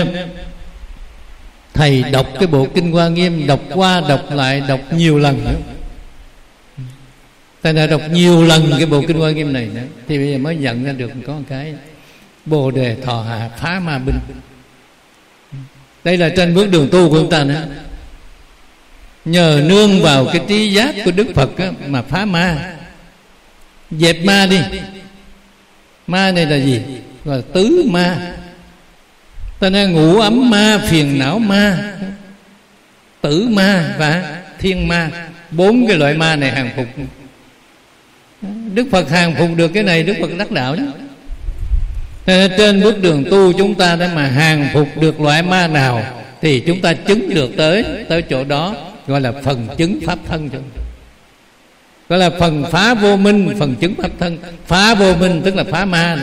thầy đọc cái bộ Kinh Hoa Nghiêm, đọc qua đọc lại, đọc nhiều lần nữa. Thầy đã đọc nhiều lần cái bộ Kinh Hoa Nghiêm này nữa, thì bây giờ mới nhận ra được có một cái Bồ Đề thọ hạ phá ma binh. Đây là trên bước đường tu của chúng ta nữa. Nhờ nương vào cái trí giác của Đức Phật á, mà phá ma, dẹp ma đi. Ma này là gì? Gọi là tứ ma. Ta nên ngủ ấm ma, phiền não ma, tử ma và thiên ma. Bốn cái loại ma này hàng phục. Đức Phật hàng phục được cái này, Đức Phật đắc đạo đó. Trên bước đường tu chúng ta đã mà hàng phục được loại ma nào thì chúng ta chứng được tới tới chỗ đó, gọi là phần chứng pháp thân. Gọi là phần phá vô minh, phần chứng pháp thân. Phá vô minh tức là phá ma.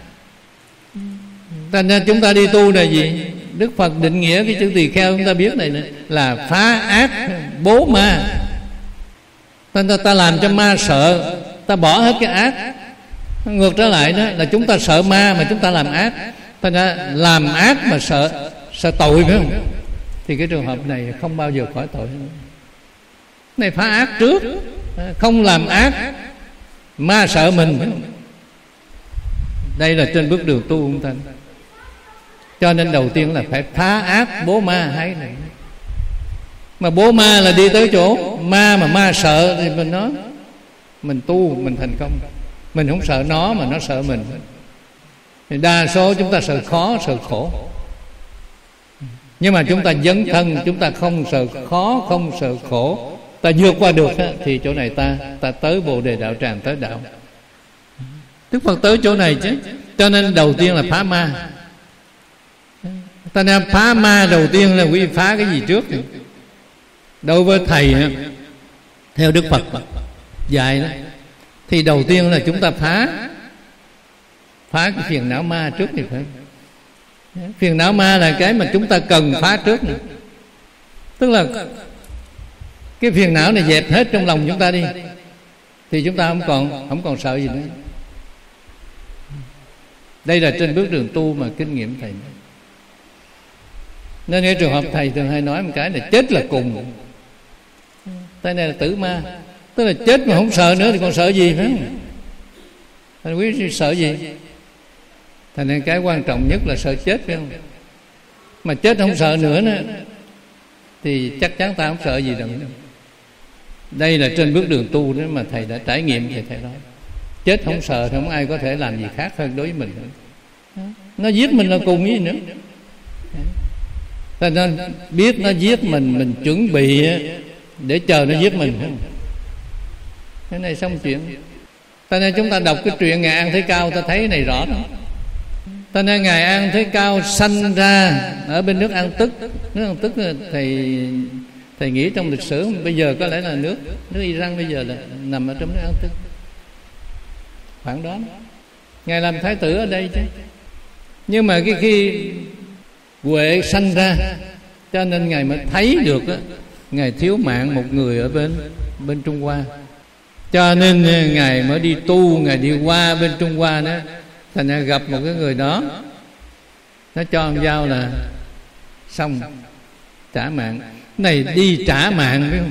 Thành ra chúng ta đi tu là gì? Đức Phật định nghĩa cái chữ tỳ kheo chúng ta biết này là phá ác bố ma. Thành ra ta làm cho ma sợ, ta bỏ hết cái ác. Ngược trở lại đó là chúng ta sợ ma mà chúng ta làm ác. Thành ra làm ác mà sợ sợ tội, phải không? Thì cái trường hợp này không bao giờ khỏi tội. Này phá ác trước, không làm ác, ma sợ mình, phải không? Đây là trên bước đường tu của chúng ta. Cho nên đầu tiên là phải phá ác bố ma hay này. Mà bố ma là đi tới chỗ ma mà ma sợ thì mình nói mình tu mình thành công. Mình không sợ nó mà nó sợ mình. Thì đa số chúng ta sợ khó, sợ khổ. Nhưng mà chúng ta dấn thân, chúng ta không sợ khó, không sợ khổ, ta vượt qua được thì chỗ này ta ta tới Bồ Đề đạo tràng, tới đạo. Đức Phật tới chỗ này chứ. Cho nên đầu tiên là phá ma. Ta nên phá ma đầu tiên là quý phá cái gì trước? Đối với thầy theo Đức Phật dạy đó, thì đầu tiên là chúng ta phá phá cái phiền não ma trước thì phải. Phiền não ma là cái mà chúng ta cần phá trước nữa. Tức là cái phiền não này dẹp hết trong lòng chúng ta đi, thì chúng ta không còn không còn sợ gì nữa. Đây là trên bước đường tu mà kinh nghiệm thầy. Nên cái trường hợp thầy thường hay nói một cái là chết là cùng. Cái này là tử ma. Tức là chết mà không sợ nữa thì còn sợ gì, phải không? Thành quý sợ gì? Thành nên cái quan trọng nhất là sợ chết, phải không? Mà chết không sợ nữa nữa thì chắc chắn ta không sợ gì đâu. Đây là trên bước đường tu đó mà thầy đã trải nghiệm thì thầy nói chết không sợ thì không ai có thể làm gì khác hơn đối với mình nữa. Nó giết mình là cùng với gì nữa. Thành nên biết nó giết mình, mình chuẩn bị để chờ nó giết mình. Cái này xong chuyện. Cho nên chúng ta đọc cái chuyện Ngài An Thế Cao, ta thấy cái này rõ lắm. Cho nên Ngài An Thế Cao sanh ra ở bên nước An Tức. Nước An Tức thầy thầy nghĩ trong lịch sử bây giờ có lẽ là nước nước Iran bây giờ là nằm ở trong nước An Tức. Khoảng đó Ngài làm thái tử ở đây chứ. Nhưng mà cái khi Huệ sanh ra, cho nên Ngài mới thấy được đó, Ngài thiếu mạng một người ở bên bên Trung Hoa. Cho nên Ngài mới đi tu, Ngài đi qua bên Trung Hoa đó, thành ra gặp một cái người đó, nó cho ông dao là xong trả mạng. Này đi trả mạng, biết không?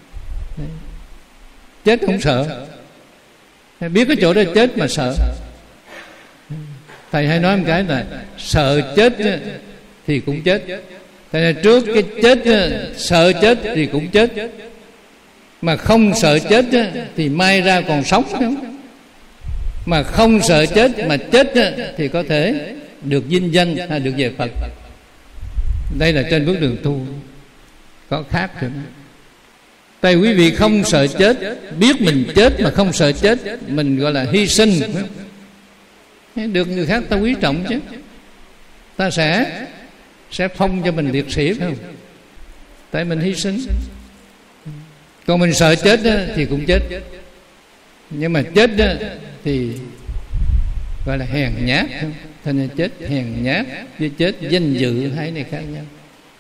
Chết không sợ. Biết cái chỗ đó chết mà sợ. Thầy hay nói một cái là sợ chết thì cũng chết. Thế nên trước cái chết sợ chết thì cũng chết, mà không sợ chết thì may ra còn sống, không? Mà không sợ chết mà chết thì có thể được vinh danh hay được về Phật. Đây là trên bước đường tu có khác rồi. Tại quý vị không sợ chết, biết mình chết mà không sợ chết, mình gọi là hy sinh. Được người khác ta quý trọng chứ. Ta sẽ sẽ phong cho mình liệt sĩ, phải không? Tại mình hy sinh. Còn mình sợ chết đó, thì cũng chết. Nhưng mà chết đó, thì gọi là hèn nhát, không? Thế nên chết hèn nhát với chết danh dự hai này khác nhau.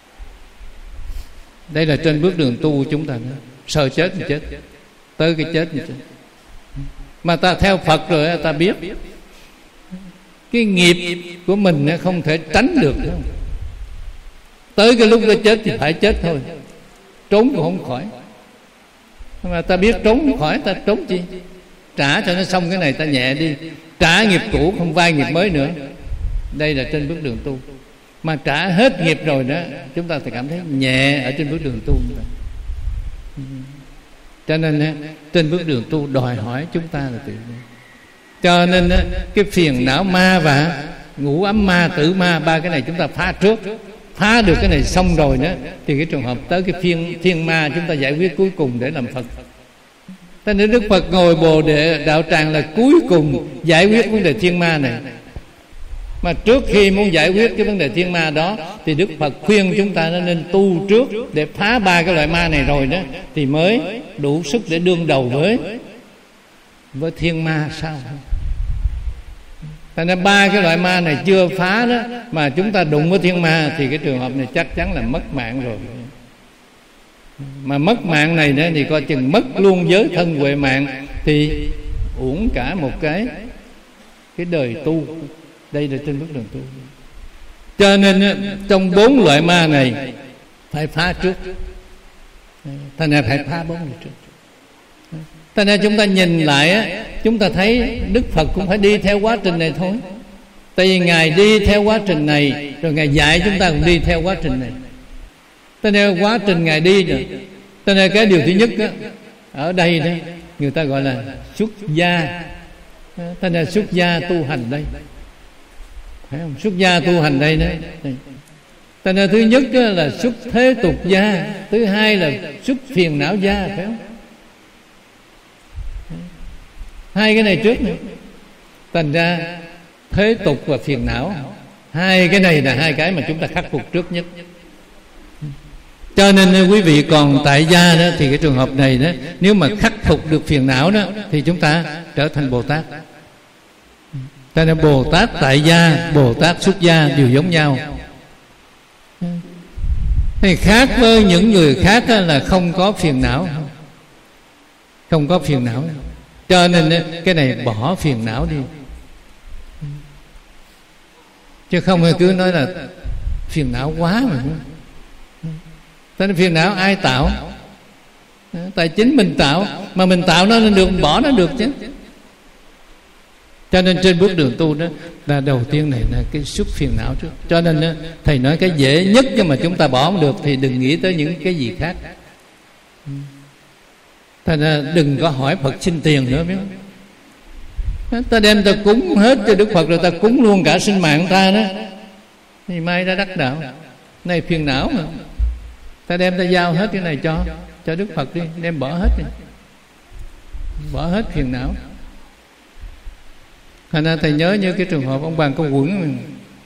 Đây là trên bước đường tu của chúng ta đó. Sợ chết thì chết, tới cái chết thì chết. Mà ta theo Phật rồi ta biết cái nghiệp của mình không thể tránh được đâu. Tới cái lúc nó chết thì phải chết thôi, trốn cũng không khỏi. Mà ta biết trốn không khỏi, ta trốn chi? Trả cho nó xong cái này ta nhẹ đi, trả nghiệp cũ không vay nghiệp mới nữa. Đây là trên bước đường tu. Mà trả hết nghiệp rồi đó, chúng ta thì cảm thấy nhẹ ở trên bước đường tu. Cho nên trên bước đường tu đòi hỏi chúng ta là tự nhiên. Cho nên cái phiền não ma và ngũ ấm ma, tử ma, ba cái này chúng ta phá trước. Phá được cái này xong rồi đó thì cái trường hợp tới cái phiên thiên ma chúng ta giải quyết cuối cùng để làm Phật. Thế nên Đức Phật ngồi Bồ Đề Đạo Tràng là cuối cùng giải quyết vấn đề thiên ma này. Mà trước khi muốn giải quyết cái vấn đề thiên ma đó thì Đức Phật khuyên chúng ta nó nên tu trước để phá ba cái loại ma này rồi đó thì mới đủ sức để đương đầu với với thiên ma sao. Thành ra ba cái loại ma này chưa phá đó mà chúng ta đụng với thiên ma thì cái trường hợp này chắc chắn là mất mạng rồi. Mà mất mạng này đó thì coi chừng mất luôn giới thân huệ mạng thì uổng cả một cái cái đời tu. Đây là trên bước đường tu. Cho nên trong bốn loại ma này phải phá trước. Thành ra phải phá bốn loại trước. Thành ra chúng ta nhìn lại, chúng ta thấy Đức Phật cũng phải đi theo quá trình này thôi. Tại vì Ngài đi theo quá trình này, rồi Ngài dạy chúng ta cũng đi theo quá trình này. Cho nên quá trình Ngài đi rồi. Cho nên cái điều thứ nhất đó, ở đây đó người ta gọi là xuất gia. Cho nên xuất gia tu hành đây, phải không? Xuất gia tu hành đây đó. Cho nên thứ nhất là xuất thế tục gia, thứ hai là xuất phiền não gia, phải không? Hai cái này trước nữa. Thành ra thế tục và phiền não, hai cái này là hai cái mà chúng ta khắc phục trước nhất. Cho nên quý vị còn tại gia đó thì cái trường hợp này đó, nếu mà khắc phục được phiền não đó thì chúng ta trở thành Bồ Tát. Cho nên Bồ Tát tại gia, Bồ Tát xuất gia đều giống nhau. Thì khác với những người khác là không có phiền não, không có phiền não. Cho nên cái này bỏ phiền não đi, chứ không cứ nói là phiền não quá mà. Thế nên phiền não ai tạo? Tại chính mình tạo. Mà mình tạo nó nên được, bỏ nó được chứ. Cho nên trên bước đường tu đó là đầu tiên này là cái xuất phiền não trước. Cho nên đó, thầy nói cái dễ nhất nhưng mà chúng ta bỏ không được thì đừng nghĩ tới những cái gì khác. Thành ra đừng có hỏi Phật xin tiền nữa, biết không? Ta đem ta cúng hết cho Đức Phật rồi ta cúng luôn cả sinh mạng ta đó thì mai ra đắc đạo. Này phiền não mà, ta đem ta giao hết cái này cho cho Đức Phật đi, đem bỏ hết đi, bỏ hết phiền não. Thành ra thầy nhớ như cái trường hợp ông Bàn Công Quẩn,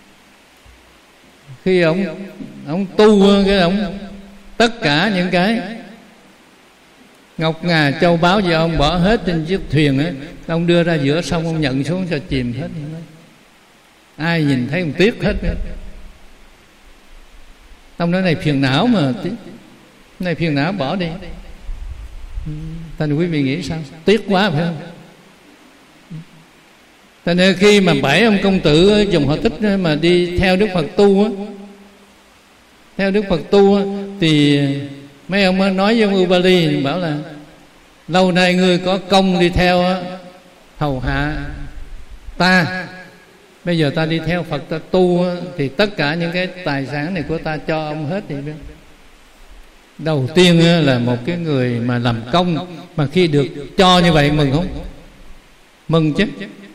khi ông ông tu cái ông tất cả những cái ngọc ngà châu báu gì ông bỏ hết trên chiếc thuyền ấy, ông đưa ra giữa sông, ông nhận xuống cho chìm hết. Ai nhìn thấy ông tiếc hết. Ông nói này phiền não mà, này phiền não bỏ đi. Thành quý vị nghĩ sao? Tiếc quá phải không? Thành nên khi mà bảy ông công tử dòng họ Thích mà đi theo Đức Phật tu á, theo Đức Phật tu á, thì mấy ông nói với ông Ubali bảo là lâu nay ngươi có công đi theo á, hầu hạ ta, bây giờ ta đi theo Phật ta tu á, thì tất cả những cái tài sản này của ta cho ông hết. Thì đầu tiên là một cái người mà làm công mà khi được cho như vậy mừng không? Mừng chứ.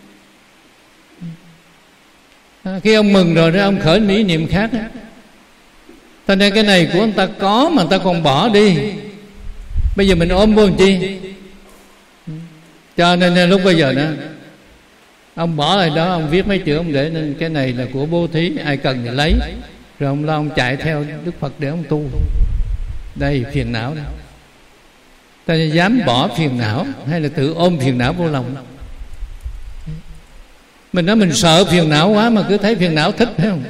Khi ông mừng rồi đó ông khởi ý niệm khác đó. Cho nên cái này của ông ta có mà người ta còn bỏ đi, bây giờ mình ôm vô làm chi? Cho nên lúc bây giờ đó ông bỏ lại đó, ông viết mấy chữ ông để nên cái này là của bố thí, ai cần thì lấy. Rồi ông lo ông chạy theo Đức Phật để ông tu. Đây phiền não đó. Ta dám bỏ phiền não hay là tự ôm phiền não vô lòng? Mình nói mình sợ phiền não quá mà cứ thấy phiền não thích, phải không?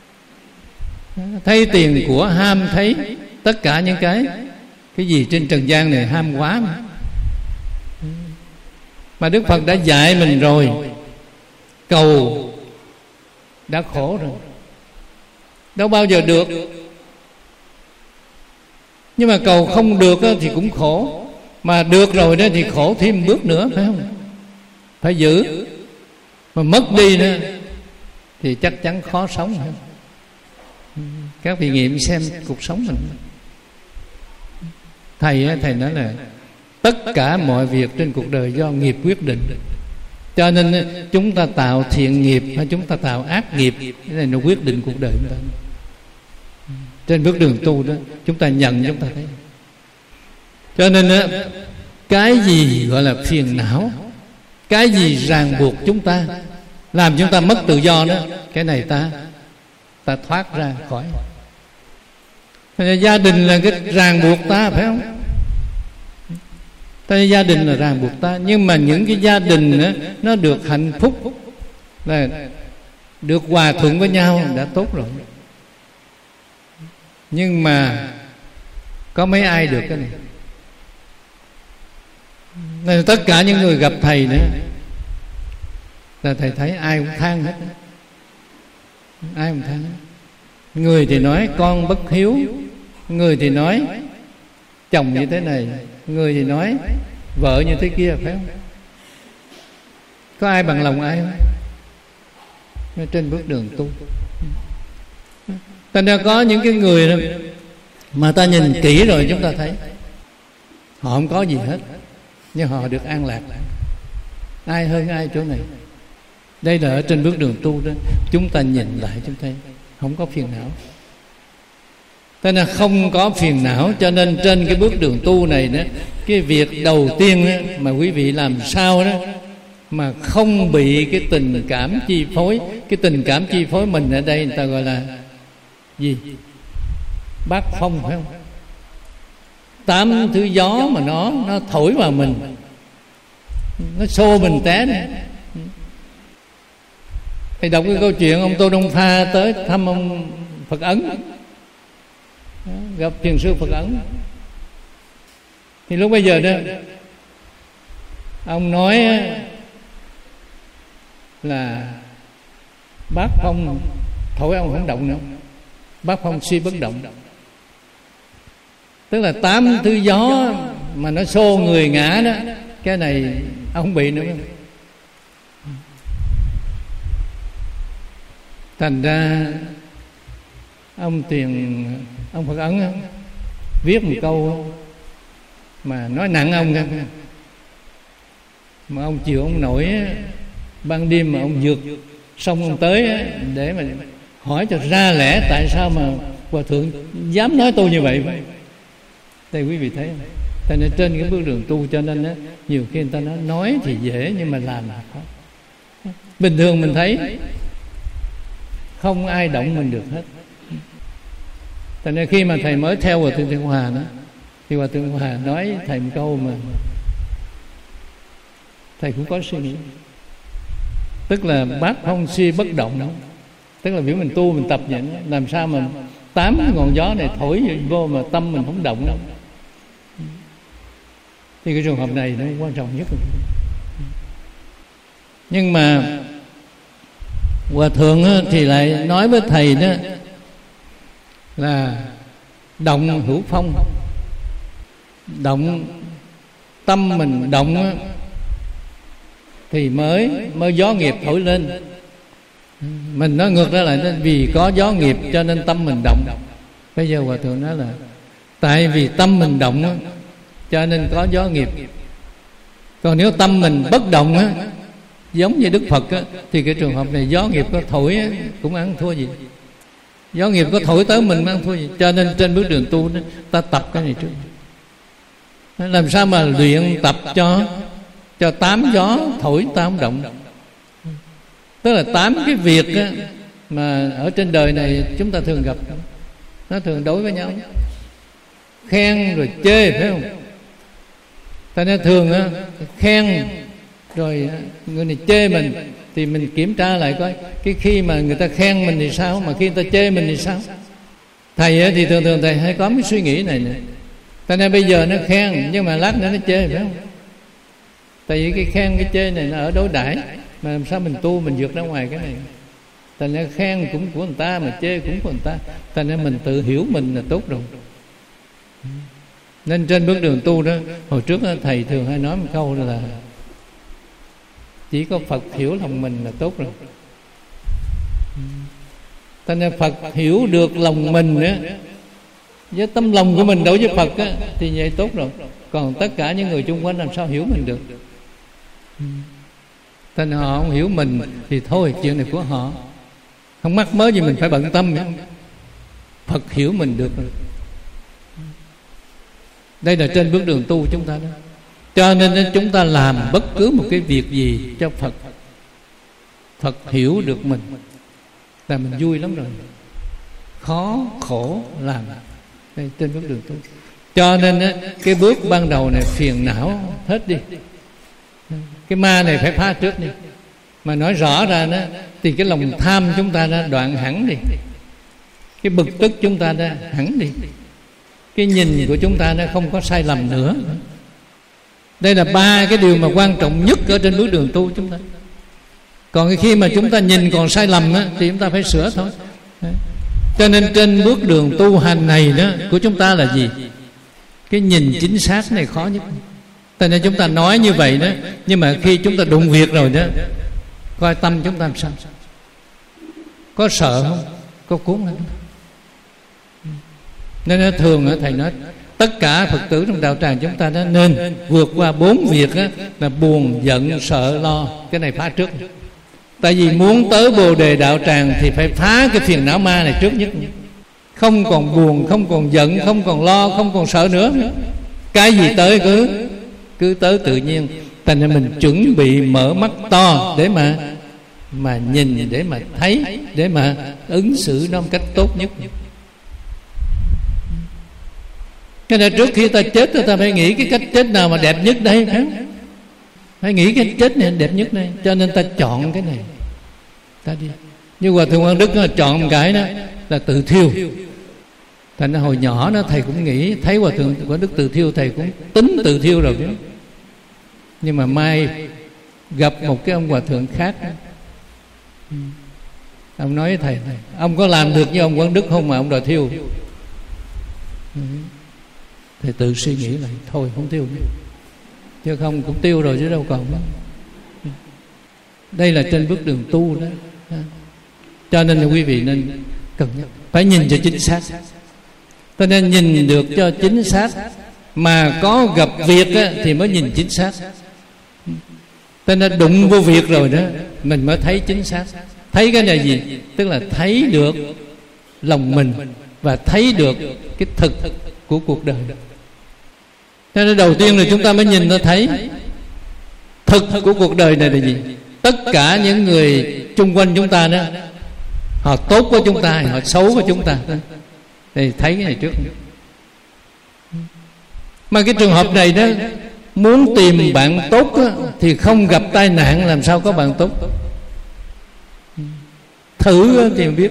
Thấy tiền của ham, thấy tất cả những cái cái gì trên trần gian này ham quá mà. Mà Đức Phật đã dạy mình rồi, cầu đã khổ rồi, đâu bao giờ được. Nhưng mà cầu không được thì cũng khổ, mà được rồi đó thì khổ thêm bước nữa, phải không? Phải giữ. Mà mất đi nữa thì chắc chắn khó sống. Các vị nghiệm xem cuộc sống mình. Thầy thầy nói là tất cả mọi việc trên cuộc đời do nghiệp quyết định. Cho nên chúng ta tạo thiện nghiệp hay chúng ta tạo ác nghiệp, cái này nó quyết định cuộc đời chúng ta. Trên bước đường tu đó, chúng ta nhận, chúng ta thấy. Cho nên cái gì gọi là phiền não, cái gì ràng buộc chúng ta, làm chúng ta mất tự do đó, cái này ta ta thoát ra khỏi. Gia đình là cái ràng buộc ta, phải không? Ta gia đình là ràng buộc ta. Nhưng mà những cái gia đình đó, nó được hạnh phúc, là được hòa thuận với nhau đã tốt rồi. Nhưng mà có mấy ai được cái này? Nên tất cả những người gặp thầy nữa là thầy thấy ai cũng than hết. Ai cũng than hết. Người thì nói con bất hiếu, người thì nói chồng như thế này, người thì nói vợ như thế kia, phải không? Có ai bằng lòng ai không? Trên bước đường tu. Thành ra có những cái người đó mà ta nhìn kỹ rồi chúng ta thấy họ không có gì hết, nhưng họ được an lạc. Ai hơn ai chỗ này? Đây là ở trên bước đường tu đó. Chúng ta nhìn lại chúng thấy không có phiền não. Thế nên không có phiền não. Cho nên trên cái bước đường tu này đó, cái việc đầu tiên đó, mà quý vị làm sao đó mà không bị cái tình cảm chi phối. Cái tình cảm chi phối mình ở đây người ta gọi là gì? Bát phong, phải không? Tám thứ gió mà nó nó thổi vào mình, nó xô mình té này. Thầy đọc cái câu chuyện ông Tô Đông Pha tới thăm ông Phật Ấn, gặp thiền sư Phật Ấn. Thì lúc bây giờ đó ông nói là bát phong thổi ông không động nữa, bát phong suy bất động. Tức là tám thứ gió mà nó xô người ngã đó, cái này ông không bị nữa. Thành ra ông tiền ông Phật Ấn viết một câu mà nói nặng ông ra, mà ông chịu ông nổi ban đêm mà ông vượt xong ông tới để mà hỏi cho ra lẽ tại sao mà hòa thượng dám nói tôi như vậy. Đây quý vị thấy không? Tại nên trên cái bước đường tu, cho nên đó, nhiều khi người ta nói, nói thì dễ nhưng mà làm là khó. Bình thường mình thấy không ai động mình được hết. Tại nên khi mà thầy mới theo Hòa Thượng Thiện Hòa đó, thì Hòa Thượng Hòa nói thầy một câu mà thầy cũng có suy nghĩ. Tức là bát phong suy bất động đó. Tức là biểu mình tu mình tập vậy đó, làm sao mà tám cái ngọn gió này thổi vô mà tâm mình không động đâu. Thì cái trường hợp này nó quan trọng nhất. Nhưng mà Hòa Thượng thì lại nói với thầy đó là động hữu phong, động tâm mình động thì mới mới gió nghiệp thổi lên. Mình nói ngược ra lại, vì có gió nghiệp cho nên tâm mình động. Bây giờ Hòa Thượng nói là tại vì tâm mình động cho nên có gió nghiệp. Còn nếu tâm mình bất động á, giống như Đức Phật á, thì cái trường hợp này gió nghiệp có thổi á, cũng ăn thua gì. Gió nghiệp có thổi tới mình ăn thua gì. Cho nên trên bước đường tu đó, ta tập cái này trước. Làm sao mà luyện tập cho cho tám gió thổi ta không động. Tức là tám cái việc á, mà ở trên đời này chúng ta thường gặp, nó thường đối với nhau, khen rồi chê, phải không? Ta nên thường á, khen rồi người này chê mình thì mình kiểm tra lại coi cái khi mà người ta khen mình thì sao, mà khi người ta chê mình thì sao. Thầy á, thì thường thường thầy hay có cái suy nghĩ này nè. Ta nên bây giờ nó khen nhưng mà lát nữa nó chê, phải không? Tại vì cái khen cái chê này nó ở đối đãi, mà làm sao mình tu mình vượt ra ngoài cái này. Thành ra khen cũng của người ta, mà chê cũng của người ta. Thành ra mình tự hiểu mình là tốt rồi. Nên trên bước đường tu đó, hồi trước đó, thầy thường hay nói một câu là chỉ có Phật hiểu lòng mình là tốt rồi. Thành ra Phật hiểu được lòng mình á, với tấm lòng của mình đối với Phật á, thì vậy tốt rồi. Còn tất cả những người chung quanh làm sao hiểu mình được. Thành ra họ không hiểu mình thì thôi, chuyện này của họ, không mắc mớ gì mình phải bận tâm nữa. Phật hiểu mình được rồi. Đây là trên bước đường tu chúng ta đó. Cho nên chúng ta làm bất cứ một cái việc gì cho Phật, Phật hiểu được mình là mình vui lắm rồi. Khó khổ làm. Đây trên bước đường tu. Cho nên cái bước ban đầu này phiền não hết đi, cái ma này phải phá trước đi. Mà nói rõ ra đó, thì cái lòng tham chúng ta đã đoạn hẳn đi, cái bực tức chúng ta đã hẳn đi, cái nhìn của chúng ta nó không có sai lầm nữa. Đây là ba cái điều mà quan trọng nhất ở trên bước đường tu chúng ta. Còn khi mà chúng ta nhìn còn sai lầm á, thì chúng ta phải sửa thôi. Cho nên trên bước đường tu hành này đó của chúng ta là gì? Cái nhìn chính xác này khó nhất. Cho nên chúng ta nói như vậy đó, nhưng mà khi chúng ta đụng việc rồi đó, coi tâm chúng ta làm sao? Có sợ không? Có cuốn không? Nên thường thầy nói tất cả Phật tử trong đạo tràng chúng ta đó nên vượt qua bốn việc đó, là buồn, giận, sợ, lo. Cái này phá trước. Tại vì muốn tới Bồ Đề đạo tràng thì phải phá cái phiền não ma này trước nhất. Không còn buồn, không còn giận, không còn lo, không còn sợ nữa. Cái gì tới cứ cứ tới tự nhiên. Thành ra mình chuẩn bị mở mắt to để mà mà nhìn, để mà thấy, để mà ứng xử nó một cách tốt nhất. Cho nên trước khi ta chết ta phải nghĩ cái cách chết nào mà đẹp nhất đây, phải không? Phải nghĩ cái chết này đẹp nhất đây. Cho nên ta chọn cái này, ta đi. Như Hòa Thượng Quang Đức chọn một cái đó là tự thiêu. Thành ra hồi nhỏ đó thầy cũng nghĩ, thấy Hòa Thượng Quang Đức tự thiêu, thầy cũng tính tự thiêu rồi đó. Nhưng mà mai gặp một cái ông Hòa Thượng khác đó. Ông nói với thầy, ông có làm được như ông Quang Đức không mà ông đòi thiêu? Thầy tự suy nghĩ lại, thôi không tiêu nữa. Chứ không cũng tiêu rồi chứ đâu còn đó. Đây là trên bước đường tu đó. Cho nên là quý vị nên cần phải nhìn cho chính xác. Cho nên nhìn được cho chính xác, mà có gặp việc á, thì mới nhìn chính xác. Cho nên đụng vô việc rồi đó, mình mới thấy chính xác. Thấy cái này gì? Tức là thấy được lòng mình và thấy được cái thực của cuộc đời. Cho nên đầu tiên là chúng ta mới nhìn nó thấy thực của cuộc đời này là gì. Tất cả những người chung quanh chúng ta đó, họ tốt với chúng ta, họ xấu với chúng ta, thì thấy cái này trước. Mà cái trường hợp này đó, muốn tìm bạn tốt đó, thì không gặp tai nạn làm sao có bạn tốt. Thử thì biết.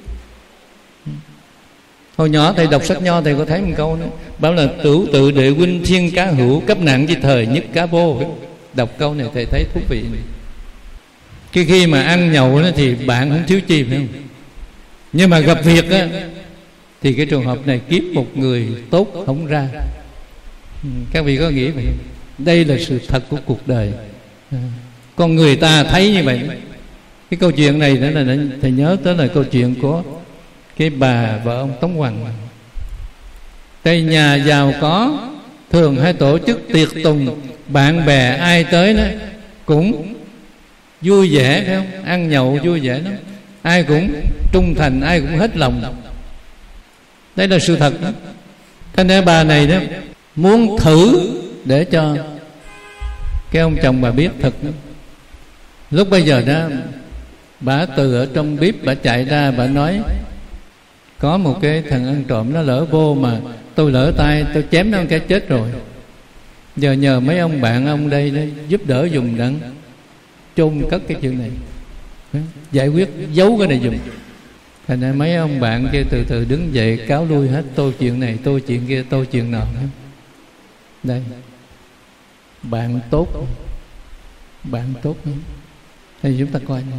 Hồi nhỏ thầy đọc sách Nho, thầy có thấy một câu đó, bảo là tửu tự đệ huynh thiên cá hữu, cấp nạn chi thời nhất cá vô. Đọc câu này thầy thấy thú vị này. Cái khi mà ăn nhậu đó thì bạn không thiếu chi, phải không? Nhưng mà gặp việc á, thì cái trường hợp này kiếm một người tốt không ra. Các vị có nghĩ vậy? Đây là sự thật của cuộc đời. Con người ta thấy như vậy. Cái câu chuyện này đó là thầy nhớ tới là câu chuyện của cái bà vợ ông Tống Hoằng. Đây nhà giàu có, thường hay tổ chức tiệc tùng, bạn bè ai tới đó cũng vui vẻ, phải không? Ăn nhậu vui vẻ lắm, ai cũng trung thành, ai cũng hết lòng. Đây là sự thật đó. Thế nên bà này đó muốn thử để cho cái ông chồng bà biết thật đó. Lúc bây giờ đó, bà từ ở trong bếp bà chạy ra, bà nói có một cái thằng ăn trộm nó lỡ vô mà tôi lỡ tay, tôi chém nó cái chết rồi. Giờ nhờ mấy ông bạn ông đây đó, giúp đỡ dùng đặng chôn cất cái chuyện này, giải quyết giấu cái này dùng. Thành ra mấy ông bạn kia từ từ đứng dậy cáo lui hết. Tôi chuyện này, tôi chuyện kia, tôi chuyện nọ. Đây, bạn tốt bạn tốt lắm. Thì chúng ta coi này,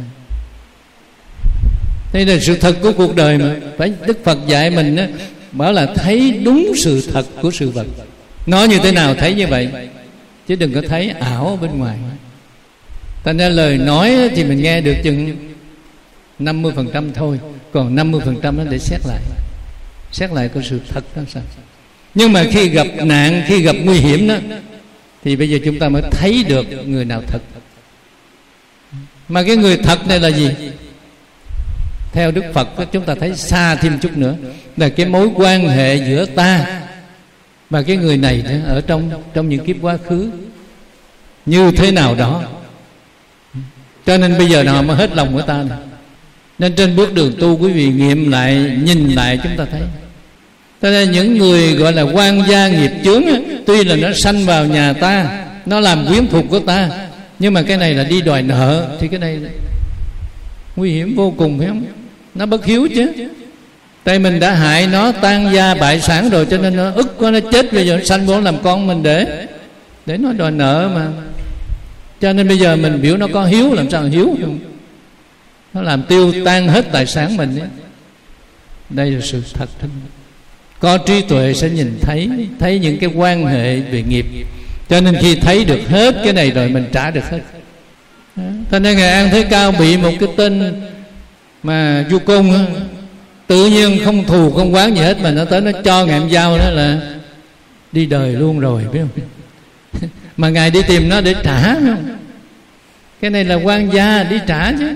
đây là sự thật của cuộc đời mà. Phải Đức Phật dạy mình á, bảo là thấy đúng sự thật của sự vật. Nói như thế nào thấy như vậy, chứ đừng có thấy ảo ở bên ngoài. Thành ra lời nói thì mình nghe được chừng năm mươi phần trăm thôi, còn năm mươi phần trăm đó để xét lại. Xét lại cái sự thật đó sao. Nhưng mà khi gặp nạn, khi gặp nguy hiểm đó, thì bây giờ chúng ta mới thấy được người nào thật. Mà cái người thật này là gì? Theo Đức Phật chúng ta thấy xa thêm chút nữa, là cái mối quan hệ giữa ta và cái người này nữa, ở trong trong những kiếp quá khứ như thế nào đó. Cho nên bây giờ nào mới hết lòng của ta này. Nên trên bước đường tu, quý vị nghiệm lại, nhìn lại chúng ta thấy. Cho nên những người gọi là quan gia nghiệp chướng, tuy là nó sanh vào nhà ta, nó làm quyến thuộc của ta, nhưng mà cái này là đi đòi nợ, thì cái này nguy hiểm vô cùng, phải không? Nó bất hiếu chứ. Tại mình đã hại nó tan gia bại sản rồi, cho nên nó ức quá, nó chết, bây giờ nó sanh vô làm con mình để để nó đòi nợ mà. Cho nên bây giờ mình biểu nó có hiếu, làm sao hiếu không? Nó làm tiêu tan hết tài sản mình ấy. Đây là sự thật. Có trí tuệ sẽ nhìn thấy thấy những cái quan hệ về nghiệp. Cho nên khi thấy được hết cái này rồi, mình trả được hết. Cho nên Ngài An Thế Cao bị một cái tên mà vua Côn á, tự nhiên không thù không oán gì hết, mà nó tới nó cho Ngài Em Giao đó là đi đời luôn rồi, biết không? Mà Ngài đi tìm nó để trả, biết không? Cái này là quan gia đi trả chứ.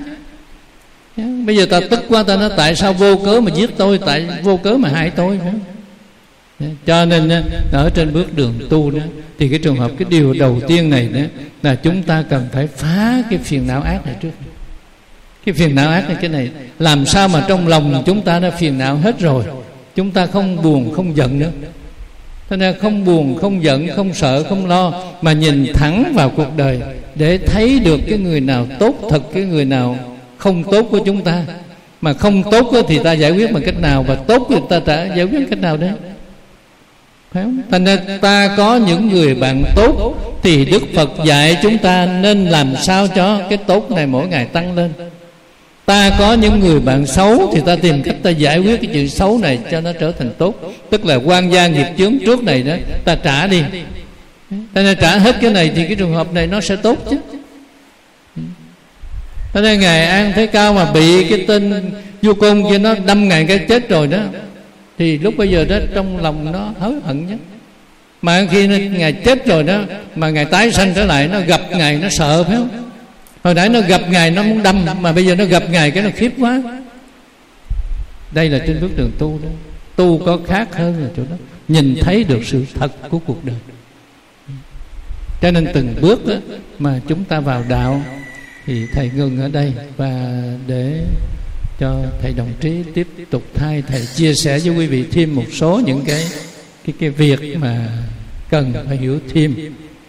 Bây giờ ta tức quá, ta nói tại sao vô cớ mà giết tôi, tại vô cớ mà hại tôi, phải không? Cho nên ở trên bước đường tu đó, thì cái trường hợp, cái điều đầu tiên này đó là chúng ta cần phải phá cái phiền não ác này trước. Cái phiền não ác này, cái này làm sao mà trong lòng chúng ta đã phiền não hết rồi, chúng ta không buồn không giận nữa. Cho nên không buồn không giận, không sợ không lo, mà nhìn thẳng vào cuộc đời để thấy được cái người nào tốt thật, cái người nào không tốt của chúng ta. Mà không tốt thì ta giải quyết bằng cách nào, và tốt thì ta trả giải quyết bằng cách nào đấy, phải không? Thành ra ta có những người bạn tốt, thì Đức Phật dạy chúng ta nên làm sao cho cái tốt này mỗi ngày tăng lên. Ta có những người bạn xấu, thì ta tìm cách ta giải quyết cái chuyện xấu này cho nó trở thành tốt. Tức là quan gia nghiệp chướng trước này đó, ta trả đi. Ta nên trả hết cái này thì cái trường hợp này nó sẽ tốt chứ. Cho nên Ngài An Thế Cao mà bị cái tên vua Côn kia nó đâm Ngài cái chết rồi đó, thì lúc bây giờ đó trong lòng nó hối hận chứ. Mà khi nó, Ngài chết rồi đó, mà Ngài tái sanh trở lại, nó gặp Ngài nó sợ, phải không? Hồi nãy nó gặp Ngài nó muốn đâm, mà bây giờ nó gặp Ngài cái nó khiếp quá. Đây là trên bước đường tu đó. Tu có khác hơn là chỗ đó, nhìn thấy được sự thật của cuộc đời. Cho nên từng bước đó, mà chúng ta vào đạo, thì thầy ngừng ở đây, và để cho thầy Đồng Trí tiếp tục thay thầy chia sẻ với quý vị thêm một số những cái cái cái việc mà cần phải hiểu thêm